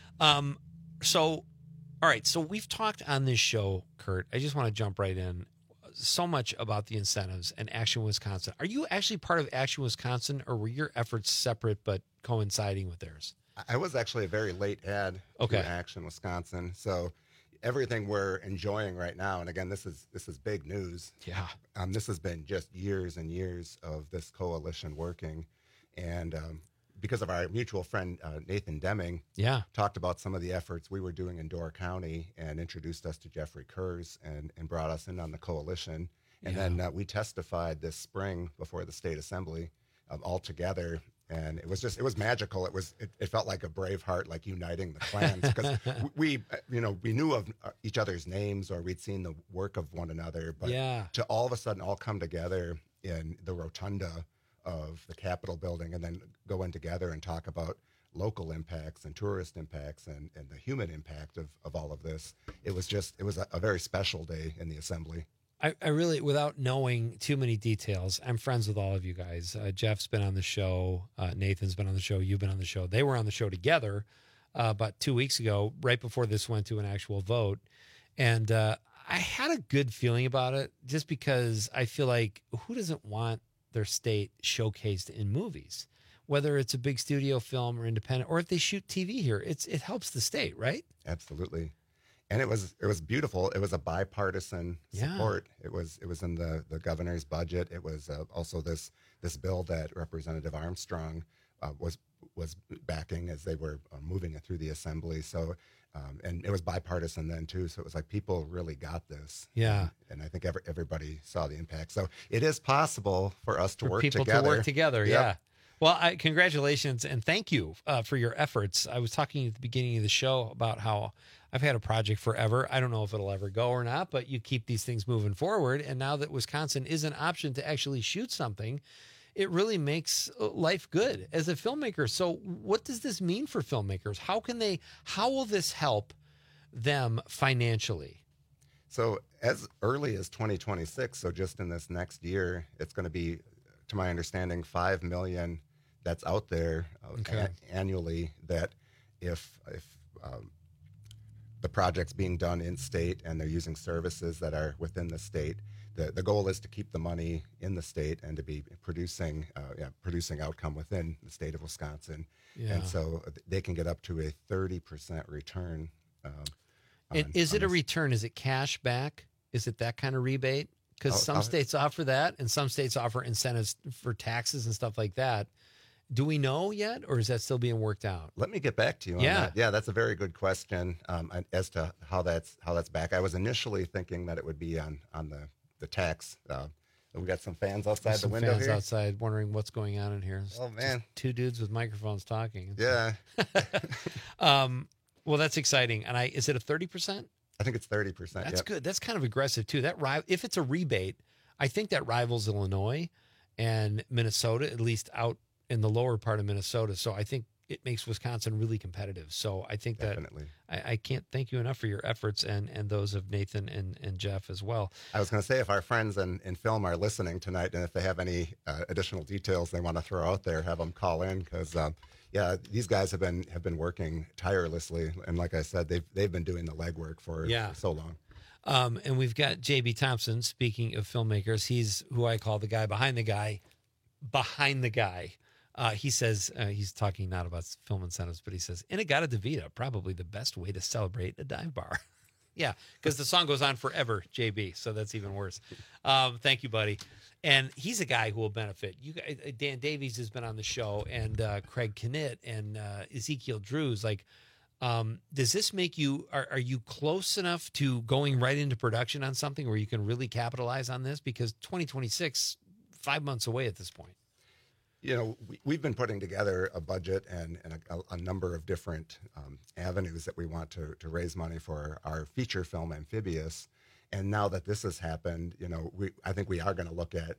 All right. So we've talked on this show, Kurt. I just want to jump right in. So much about the incentives and Action Wisconsin. Are you actually part of Action Wisconsin, or were your efforts separate but coinciding with theirs? I was actually a very late add to Action Wisconsin. So everything we're enjoying right now, and again, this is big news. Yeah. This has been just years and years of this coalition working, and because of our mutual friend Nathan Deming, talked about some of the efforts we were doing in Door County and introduced us to Jeffrey Kurz and brought us in on the coalition. And then we testified this spring before the state assembly all together. And it was magical. It felt like a Braveheart, like uniting the clans, because we knew of each other's names, or we'd seen the work of one another, but to all of a sudden all come together in the rotunda of the Capitol building and then go in together and talk about local impacts and tourist impacts and the human impact of all of this. It was a very special day in the assembly. I really, without knowing too many details, I'm friends with all of you guys. Jeff's been on the show. Nathan's been on the show. You've been on the show. They were on the show together about 2 weeks ago, right before this went to an actual vote. And I had a good feeling about it, just because I feel like who doesn't want their state showcased in movies, whether it's a big studio film or independent, or if they shoot TV here, it helps the state, right? Absolutely. And it was beautiful. It was a bipartisan support. It was in the governor's budget. It was also this bill that Representative Armstrong was backing as they were moving it through the assembly. So and it was bipartisan then too. So it was like people really got this. Yeah. And I think everybody saw the impact. So it is possible for us to work together. To work together. Yep. Yeah. Well, congratulations and thank you for your efforts. I was talking at the beginning of the show about how I've had a project forever. I don't know if it'll ever go or not, but you keep these things moving forward. And now that Wisconsin is an option to actually shoot something, it really makes life good as a filmmaker. So what does this mean for filmmakers? How will this help them financially? So as early as 2026, so just in this next year, it's going to be, to my understanding, $5 million that's out there annually, that if the project's being done in state and they're using services that are within the state, the goal is to keep the money in the state and to be producing outcome within the state of Wisconsin. Yeah. And so they can get up to a 30% return. And is it a return? Is it cash back? Is it that kind of rebate? Because some states offer that, and some states offer incentives for taxes and stuff like that. Do we know yet, or is that still being worked out? Let me get back to you on that. Yeah, that's a very good question as to how that's back. I was initially thinking that it would be on the tax. We got some fans outside the window fans here. Outside wondering what's going on in here. Oh, man. Just two dudes with microphones talking. Yeah. Well, that's exciting. And is it a 30%? I think it's 30%. That's good. That's kind of aggressive too. If it's a rebate, I think that rivals Illinois and Minnesota, at least out in the lower part of Minnesota. So I think it makes Wisconsin really competitive. So I think Definitely. that I can't thank you enough for your efforts and those of Nathan and Jeff as well. I was going to say, if our friends in film are listening tonight, and if they have any additional details they want to throw out there, have them call in, because these guys have been working tirelessly, and like I said, they've been doing the legwork for so long. And we've got J.B. Thompson. Speaking of filmmakers, he's who I call the guy behind the guy. He says, he's talking not about film incentives, but he says, Inagata DeVita, probably the best way to celebrate a dive bar. Yeah, because the song goes on forever, JB, so that's even worse. Thank you, buddy. And he's a guy who will benefit. You guys, Dan Davies has been on the show, and Craig Knitt and Ezekiel Drews. Like, does this make you, are you close enough to going right into production on something where you can really capitalize on this? Because 2026, 5 months away at this point. You know, we've been putting together a budget and a number of different avenues that we want to raise money for our feature film Amphibious. And now that this has happened, you know, I think we are going to look at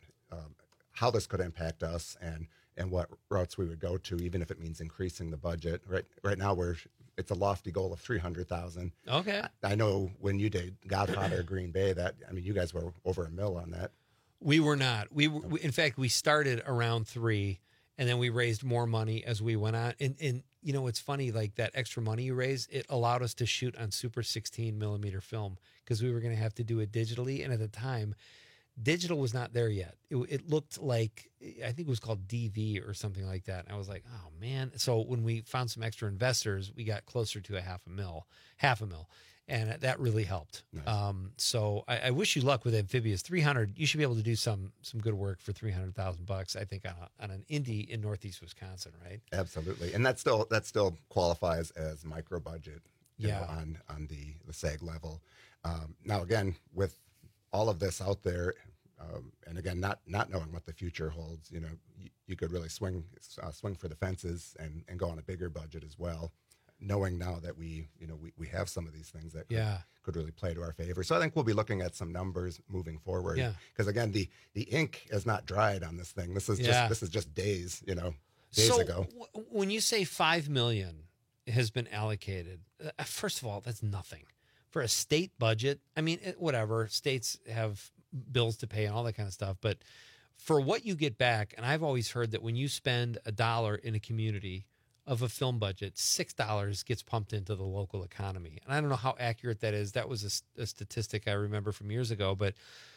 how this could impact us and what routes we would go to, even if it means increasing the budget. Right now it's a lofty goal of $300,000. Okay. I know when you did Godfather Green Bay, you guys were over $1 million on that. We were not. In fact, we started around 3, and then we raised more money as we went on. And you know, it's funny, like that extra money you raised, it allowed us to shoot on super 16 millimeter film because we were going to have to do it digitally. And at the time, digital was not there yet. It looked like, I think it was called DV or something like that. And I was like, oh man. So when we found some extra investors, we got closer to $500,000. And that really helped. Nice. So I wish you luck with Amphibious. 300. You should be able to do some good work for $300,000. I think on an indie in Northeast Wisconsin, right? Absolutely, and that still qualifies as micro budget. You know, on the SAG level. Now again, with all of this out there, and again, not knowing what the future holds, you know, you could really swing for the fences and go on a bigger budget as well. Knowing now that we have some of these things that could really play to our favor. So I think we'll be looking at some numbers moving forward. Yeah. Because again, the ink is not dried on this thing. This is just days ago. When you say $5 million has been allocated, first of all, that's nothing. For a state budget, I mean, whatever, states have bills to pay and all that kind of stuff, but for what you get back, and I've always heard that when you spend $1 in a community of a film budget, $6 gets pumped into the local economy. And I don't know how accurate that is. That was a statistic I remember from years ago. But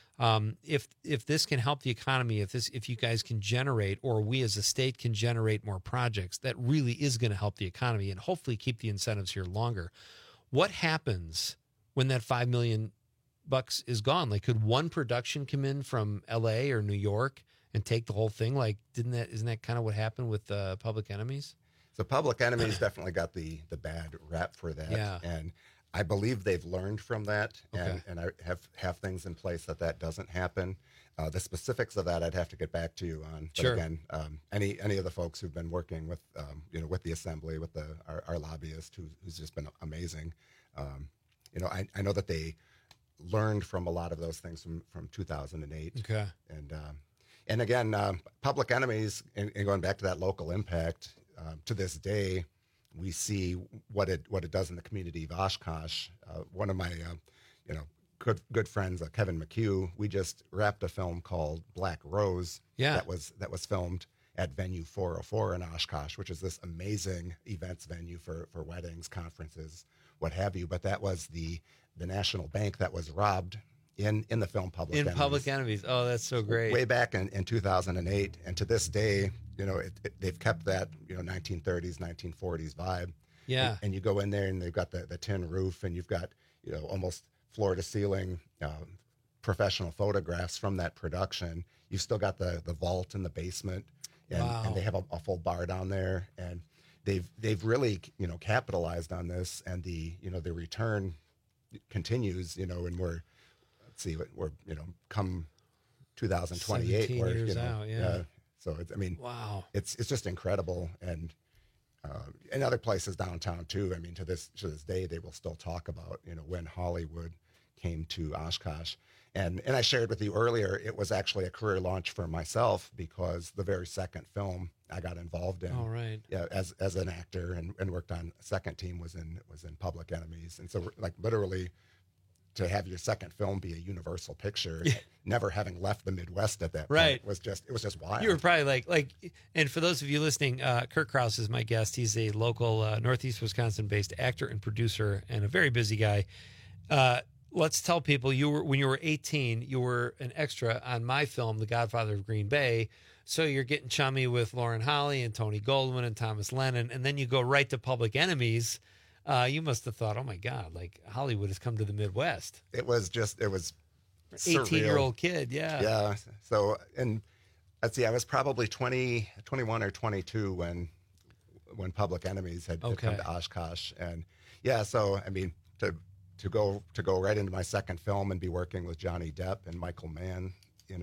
if this can help the economy, if you guys can generate, or we as a state can generate more projects, that really is going to help the economy and hopefully keep the incentives here longer. What happens when that $5 million is gone? Like, could one production come in from LA or New York and take the whole thing? Like, isn't that kind of what happened with Public Enemies? So Public Enemies definitely got the bad rap for that. Yeah. And I believe they've learned from that, and I have things in place that doesn't happen. The specifics of that I'd have to get back to you on. But sure. Again, any of the folks who've been working with with the assembly, with our lobbyist who's just been amazing. I know that they learned from a lot of those things from 2008. Okay. And again, Public Enemies, and going back to that local impact. To this day, we see what it does in the community of Oshkosh. One of my good friends, Kevin McHugh, we just wrapped a film called Black Rose. Yeah. That was filmed at Venue 404 in Oshkosh, which is this amazing events venue for weddings, conferences, what have you. But that was the national bank that was robbed in the film Public Enemies. Public Enemies. Oh, that's so great. Way back in 2008. And to this day, they've kept that 1930s, 1940s vibe. Yeah. And you go in there and they've got the tin roof, and you've got almost floor to ceiling professional photographs from that production. You've still got the vault in the basement, and they have a full bar down there, and they've really capitalized on this, and the return continues, and we're come 2028, 17 years out, so wow, it's just incredible. And in other places downtown too, to this day, they will still talk about when Hollywood came to Oshkosh. And I shared with you earlier, it was actually a career launch for myself, because the very second film I got involved in, as an actor and worked on a second team was in Public Enemies. And so literally to have your second film be a Universal picture, never having left the Midwest at that point, was just wild. You were probably like, and for those of you listening, Kurt Krause is my guest. He's a local Northeast Wisconsin-based actor and producer, and a very busy guy. Let's tell people, when you were 18, you were an extra on my film, The Godfather of Green Bay. So you're getting chummy with Lauren Holly and Tony Goldwyn and Thomas Lennon, and then you go right to Public Enemies. You must have thought, oh my God, Hollywood has come to the Midwest. It was 18-year-old kid, yeah. Yeah. So, and let's see, I was probably 21 or 22 when Public Enemies had come to Oshkosh, and so to go right into my second film and be working with Johnny Depp and Michael Mann,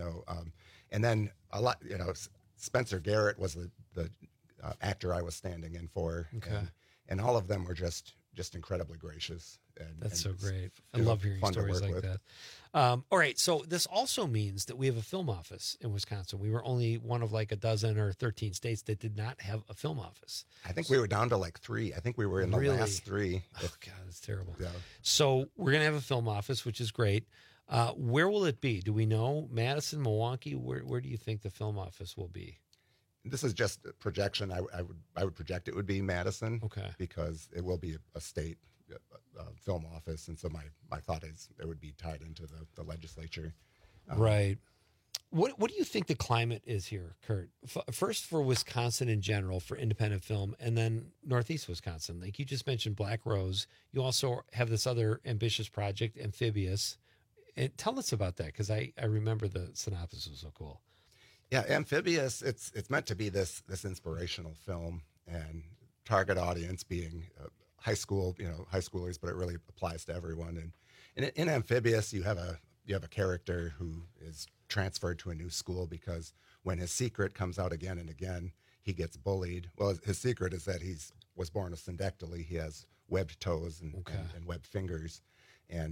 and then a lot, Spencer Garrett was the actor I was standing in for, and all of them were just incredibly gracious. That's so great. I love hearing stories like that. All right, so this also means that we have a film office in Wisconsin. We were only one of a dozen or 13 states that did not have a film office. I think we were down to 3. I think we were in the last 3. Oh, God, that's terrible. Yeah. So we're going to have a film office, which is great. Where will it be? Do we know? Madison, Milwaukee? Where do you think the film office will be? This is just a projection. I would project it would be Madison, because it will be a state film office, and so my thought is it would be tied into the legislature. Right. What do you think the climate is here, Kurt? First for Wisconsin in general, for independent film, and then Northeast Wisconsin. Like you just mentioned Black Rose. You also have this other ambitious project, Amphibious. And tell us about that, because I remember the synopsis was so cool. Yeah, Amphibious, it's meant to be this inspirational film, and target audience being high schoolers, but it really applies to everyone. And in Amphibious, you have a character who is transferred to a new school because when his secret comes out again and again, he gets bullied. Well, his secret is that he was born with syndactyly. He has webbed toes and webbed fingers, and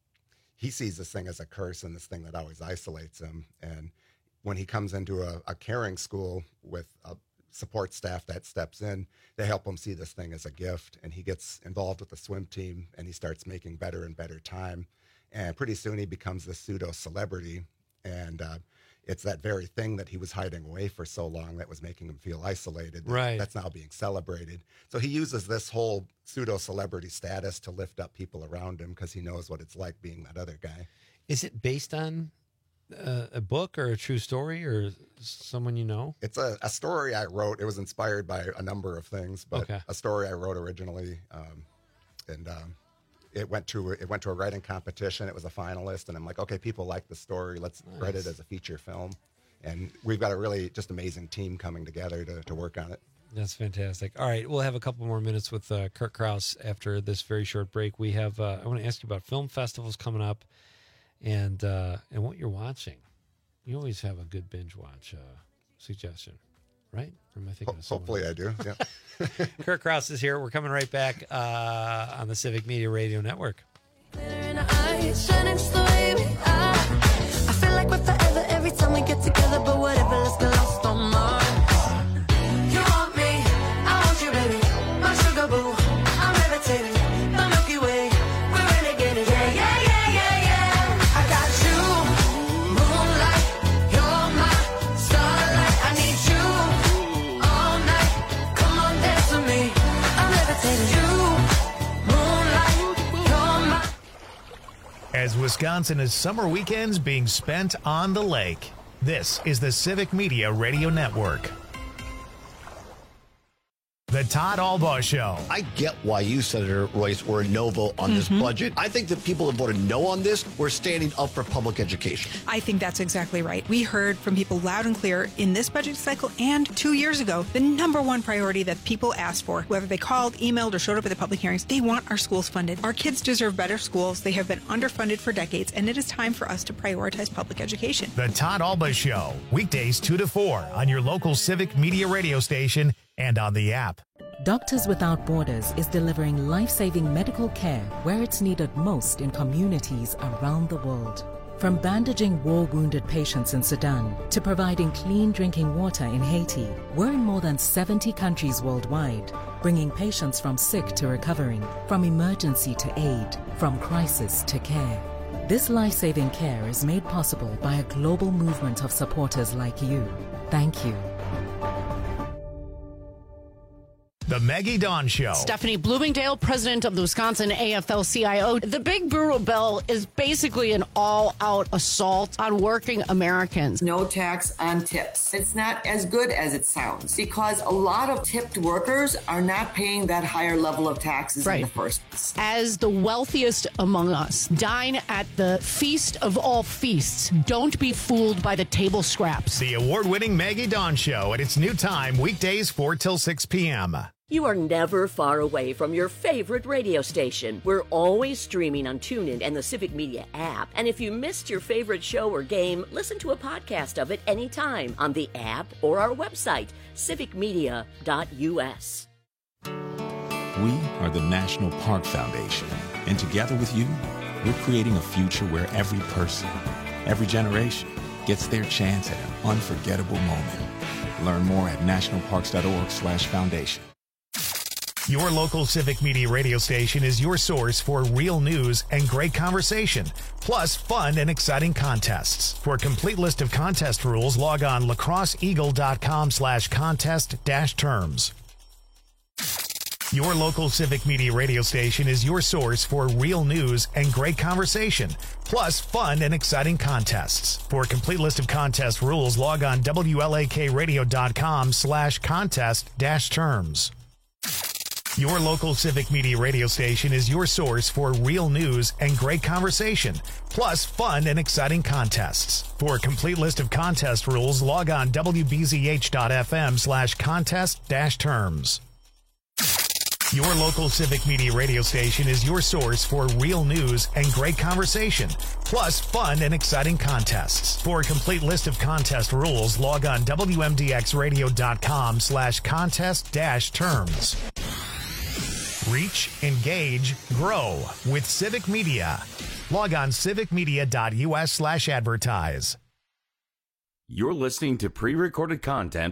he sees this thing as a curse and this thing that always isolates him. And when he comes into a caring school with a support staff that steps in, they help him see this thing as a gift, and he gets involved with the swim team, and he starts making better and better time, and pretty soon he becomes this pseudo celebrity, and it's that very thing that he was hiding away for so long that was making him feel isolated, that's now being celebrated. So he uses this whole pseudo celebrity status to lift up people around him, because he knows what it's like being that other guy. Is it based on a book or a true story or someone you know? It's a story I wrote. It was inspired by a number of things, but a story I wrote originally, and it went to a writing competition. It was a finalist, and I'm like, okay, people like the story. Let's write it as a feature film. And we've got a really just amazing team coming together to work on it. That's fantastic. All right, we'll have a couple more minutes with Kurt Krause after this very short break. We have I want to ask you about film festivals coming up. And what you're watching. You always have a good binge watch suggestion, right? Or am I thinking of someone? Hopefully I do. Yeah. Kurt Krause is here. We're coming right back on the Civic Media Radio Network. I feel like we're forever every time we get together, but whatever, let's get lost on Mars. You want me, I want you, baby. My sugar boo, I'm levitating. The Milky Way, we're renegading. Yeah, yeah, yeah, yeah, yeah. I got you, moonlight. You're my starlight. I need you all night. Come on, dance with me. I'm levitating. You, moonlight. You're my. As Wisconsin is summer weekends being spent on the lake, this is the Civic Media Radio Network. The The Todd Albaugh Show. I get why you, Senator Royce, were a no vote on this budget. I think the people that voted no on this were standing up for public education. I think that's exactly right. We heard from people loud and clear in this budget cycle and 2 years ago, the number one priority that people asked for, whether they called, emailed, or showed up at the public hearings, they want our schools funded. Our kids deserve better schools. They have been underfunded for decades, and it is time for us to prioritize public education. The Todd Albaugh Show, weekdays 2 to 4 on your local Civic Media radio station and on the app. Doctors Without Borders is delivering life-saving medical care where it's needed most in communities around the world. From bandaging war-wounded patients in Sudan to providing clean drinking water in Haiti, we're in more than 70 countries worldwide, bringing patients from sick to recovering, from emergency to aid, from crisis to care. This life-saving care is made possible by a global movement of supporters like you. Thank you. The Maggie Dawn Show. Stephanie Bloomingdale, president of the Wisconsin AFL-CIO. The Big Brewer bill is basically an all-out assault on working Americans. No tax on tips. It's not as good as it sounds because a lot of tipped workers are not paying that higher level of taxes in the first place. As the wealthiest among us, dine at the feast of all feasts. Don't be fooled by the table scraps. The award-winning Maggie Dawn Show at its new time, weekdays 4 till 6 p.m. You are never far away from your favorite radio station. We're always streaming on TuneIn and the Civic Media app. And if you missed your favorite show or game, listen to a podcast of it anytime on the app or our website, civicmedia.us. We are the National Park Foundation, and together with you, we're creating a future where every person, every generation gets their chance at an unforgettable moment. Learn more at nationalparks.org/foundation. Your local Civic Media radio station is your source for real news and great conversation, plus fun and exciting contests. For a complete list of contest rules, log on lacrosseeagle.com/contest-terms. Your local Civic Media radio station is your source for real news and great conversation, plus fun and exciting contests. For a complete list of contest rules, log on wlakradio.com/contest-terms. Your local Civic Media radio station is your source for real news and great conversation, plus fun and exciting contests. For a complete list of contest rules, log on wbzh.fm/contest-terms. Your local Civic Media radio station is your source for real news and great conversation, plus fun and exciting contests. For a complete list of contest rules, log on wmdxradio.com/contest-terms. Reach, engage, grow with Civic Media. Log on civicmedia.us/advertise. You're listening to pre-recorded content.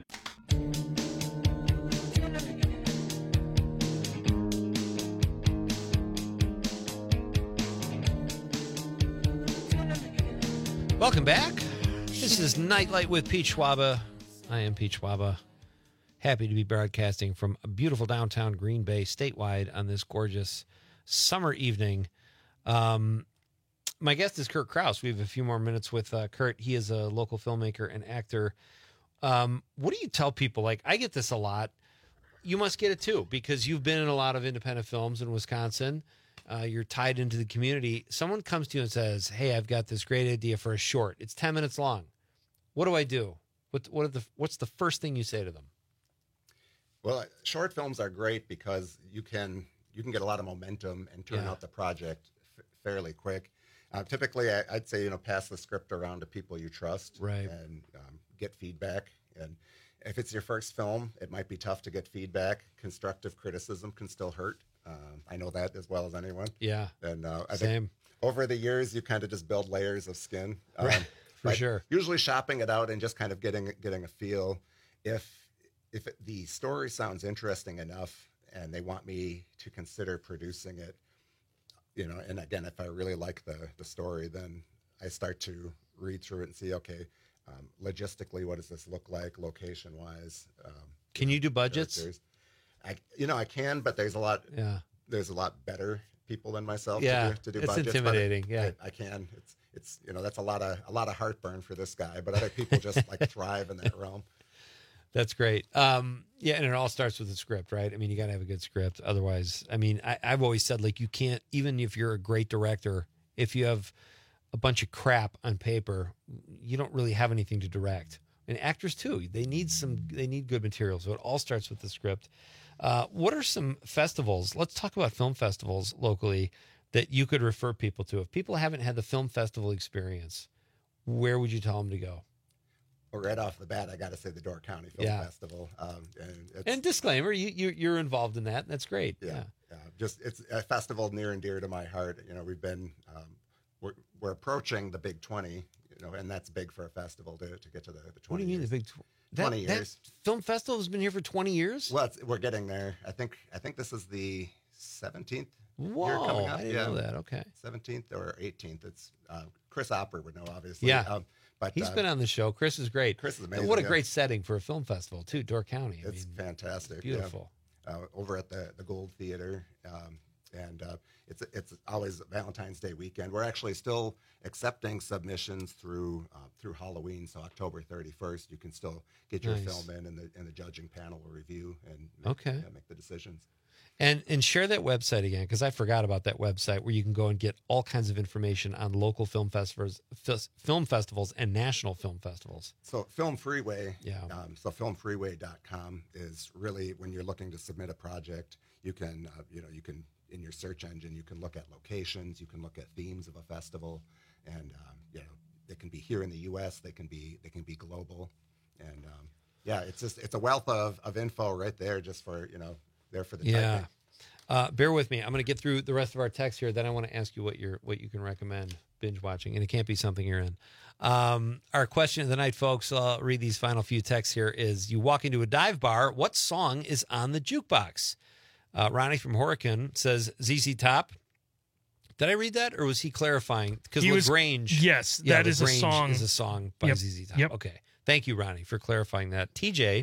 Welcome back. This is Nightlight with Pete Schwaba. I am Pete Schwaba. Happy to be broadcasting from a beautiful downtown Green Bay statewide on this gorgeous summer evening. My guest is Kurt Kraus. We have a few more minutes with Kurt. He is a local filmmaker and actor. What do you tell people? Like, I get this a lot. You must get it too, because you've been in a lot of independent films in Wisconsin. You're tied into the community. Someone comes to you and says, hey, I've got this great idea for a short. It's 10 minutes long. What do I do? What's the first thing you say to them? Well, short films are great because you can get a lot of momentum and turn out the project fairly quick. Typically, I'd say, pass the script around to people you trust, right, and get feedback. And if it's your first film, it might be tough to get feedback. Constructive criticism can still hurt. I know that as well as anyone. Yeah, and I same. think over the years, you kind of just build layers of skin. Right. For sure. Usually, shopping it out and just kind of getting a feel. If the story sounds interesting enough and they want me to consider producing it, and again, if I really like the story, then I start to read through it and see, okay, logistically, what does this look like, location-wise? Can you do budgets? I can, but there's a lot. Yeah. There's a lot better people than myself to do it's budgets. Intimidating. Yeah, I can. It's that's a lot of heartburn for this guy, but other people just like thrive in that realm. That's great. Yeah, and it all starts with a script, right? I mean, you got to have a good script. Otherwise, I mean, I've always said, like, you can't, even if you're a great director, if you have a bunch of crap on paper, you don't really have anything to direct. And actors too, they need good material. So it all starts with the script. What are some festivals? Let's talk about film festivals locally that you could refer people to. If people haven't had the film festival experience, where would you tell them to go? Well, right off the bat, I got to say the Door County Film Festival. And disclaimer, you're involved in that. And that's great. Yeah. Just it's a festival near and dear to my heart. You know, we've been we're approaching the Big 20. You know, and that's big for a festival to get to the 20. What do you mean years. the big 20 years? That film festival has been here for 20 years? Well, we're getting there. I think this is the 17th. Whoa, year coming up. I didn't know that. Okay. 17th or 18th. It's Chris Opper would know, obviously. Yeah. But he's been on the show. Chris is great. Chris is amazing. And what a great setting for a film festival, too. Door County. It's fantastic. Beautiful. Yeah. Over at the Gold Theater. And it's always Valentine's Day weekend. We're actually still accepting submissions through Halloween, so October 31st. You can still get your film in, and the judging panel will review and make the decisions. And share that website again, because I forgot about that website where you can go and get all kinds of information on local film festivals and national film festivals. So Film Freeway, so filmfreeway.com is really, when you're looking to submit a project, you can in your search engine, you can look at locations, you can look at themes of a festival, and they can be here in the U.S., they can be global, and it's a wealth of info right there, just for there for the typing. Bear with me. I'm going to get through the rest of our text here. Then I want to ask you what you can recommend binge watching, and it can't be something you're in. Our question of the night, folks, I'll read these final few texts here, is you walk into a dive bar, what song is on the jukebox? Ronnie from Horicon says ZZ Top. Did I read that, or was he clarifying? Because LaGrange. Yes, that is LaGrange a song. Is a song by ZZ Top. Yep. Okay. Thank you, Ronnie, for clarifying that. TJ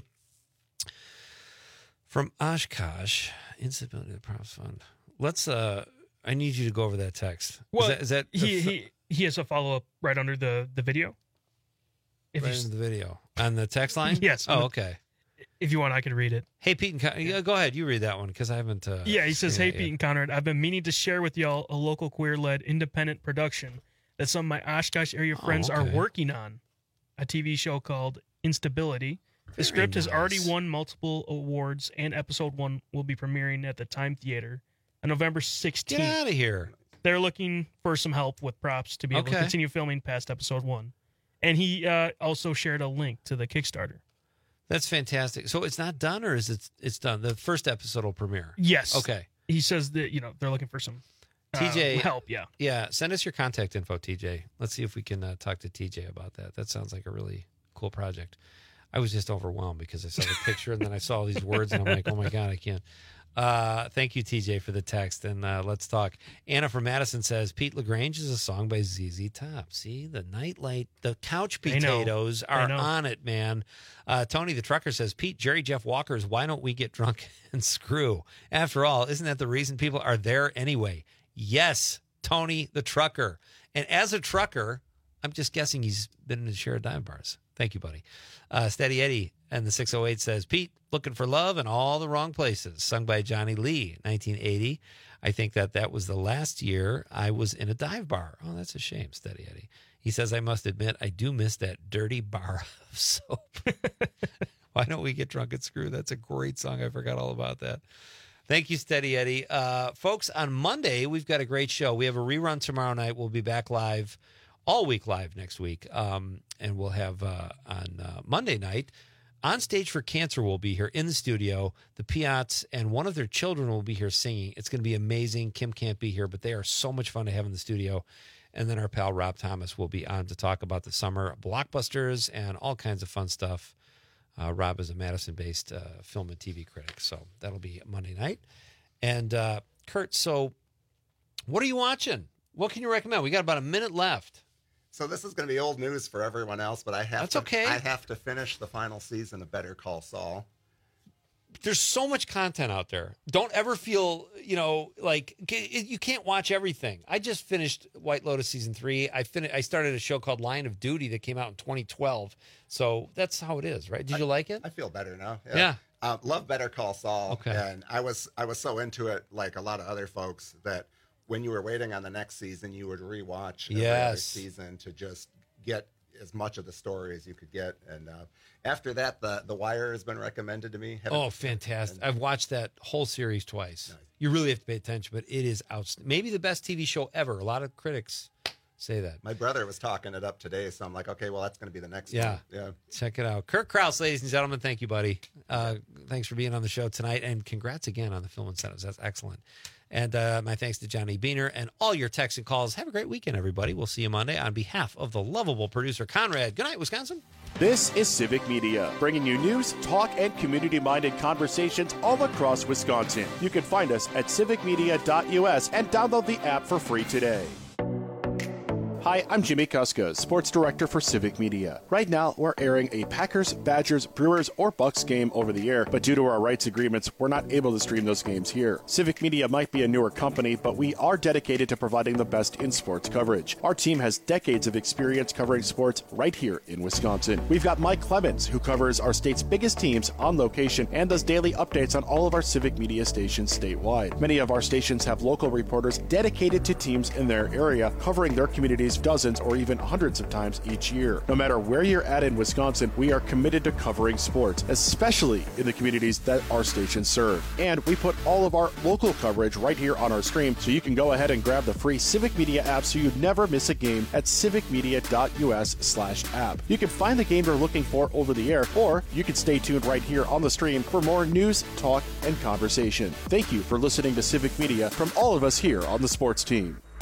from Oshkosh, Instability of the Props Fund. Let's. I need you to go over that text. Well, is that he has a follow up right under the video. Right under the video on the text line. Yes. Oh, okay. If you want, I can read it. Hey, Pete and Conrad, go ahead. You read that one because I haven't. He says, "Hey, Pete and Conrad, I've been meaning to share with y'all a local queer-led independent production that some of my Oshkosh area friends are working on. A TV show called Instability. The script has already won multiple awards, and episode 1 will be premiering at the Time Theater on November 16th. Get out of here. They're looking for some help with props to be able to continue filming past episode 1. And he also shared a link to the Kickstarter. That's fantastic. So it's not done, or is it's done? The first episode will premiere. Yes. Okay. He says that they're looking for some TJ help. Yeah. Send us your contact info, TJ. Let's see if we can talk to TJ about that. That sounds like a really cool project. I was just overwhelmed because I saw the picture and then I saw all these words and I'm like, oh my God, I can't. Thank you, TJ, for the text, and let's talk. Anna from Madison says, Pete LaGrange is a song by ZZ Top. See, the nightlight, the couch potatoes are on it, man. Tony the Trucker says, Pete, Jerry Jeff Walker's Why Don't We Get Drunk and Screw? After all, isn't that the reason people are there anyway? Yes, Tony the Trucker. And as a trucker, I'm just guessing he's been in a share of dive bars. Thank you, buddy. Steady Eddie and the 608 says, Pete, looking for love in all the wrong places, sung by Johnny Lee, 1980. I think that was the last year I was in a dive bar. Oh, that's a shame, Steady Eddie. He says, I must admit, I do miss that dirty bar of soap. Why Don't We Get Drunk and Screw? That's a great song. I forgot all about that. Thank you, Steady Eddie. Folks, on Monday, we've got a great show. We have a rerun tomorrow night. We'll be back live all week live next week. And we'll have on Monday night, On Stage for Cancer will be here in the studio. The Piats and one of their children will be here singing. It's going to be amazing. Kim can't be here, but they are so much fun to have in the studio. And then our pal Rob Thomas will be on to talk about the summer blockbusters and all kinds of fun stuff. Rob is a Madison-based film and TV critic, so that'll be Monday night. And Kurt, so what are you watching? What can you recommend? We got about a minute left. So this is going to be old news for everyone else, but I have to finish the final season of Better Call Saul. there's so much content out there. Don't ever feel, like you can't watch everything. I just finished White Lotus season 3. I started a show called Line of Duty that came out in 2012. So that's how it is, right? Did you like it? I feel better now. Yeah. Love Better Call Saul. Okay. And I was so into it, like a lot of other folks, that when you were waiting on the next season, you would rewatch every other season to just get as much of the story as you could get. And after that, the Wire has been recommended to me. Oh, fantastic. I've watched that whole series twice. Nice. You really have to pay attention, but it is outstanding. Maybe the best TV show ever. A lot of critics say that. My brother was talking it up today, so I'm like, okay, well, that's going to be the next one. Yeah. Check it out. Kirk Krause, ladies and gentlemen, thank you, buddy. Thanks for being on the show tonight, and congrats again on the film incentives. That's excellent. And my thanks to Johnny Beaner and all your texts and calls. Have a great weekend, everybody. We'll see you Monday. On behalf of the lovable producer, Conrad, good night, Wisconsin. This is Civic Media, bringing you news, talk, and community-minded conversations all across Wisconsin. You can find us at civicmedia.us and download the app for free today. Hi, I'm Jimmy Kuska, Sports Director for Civic Media. Right now, we're airing a Packers, Badgers, Brewers, or Bucks game over the air, but due to our rights agreements, we're not able to stream those games here. Civic Media might be a newer company, but we are dedicated to providing the best in sports coverage. Our team has decades of experience covering sports right here in Wisconsin. We've got Mike Clemens, who covers our state's biggest teams on location and does daily updates on all of our Civic Media stations statewide. Many of our stations have local reporters dedicated to teams in their area, covering their communities dozens or even hundreds of times each year. No matter where you're at in Wisconsin, we are committed to covering sports, especially in the communities that our stations serve. And we put all of our local coverage right here on our stream, so you can go ahead and grab the free Civic Media app so you never miss a game at civicmedia.us/app. You can find the game you're looking for over the air, or you can stay tuned right here on the stream for more news, talk, and conversation. Thank you for listening to Civic Media from all of us here on the sports team.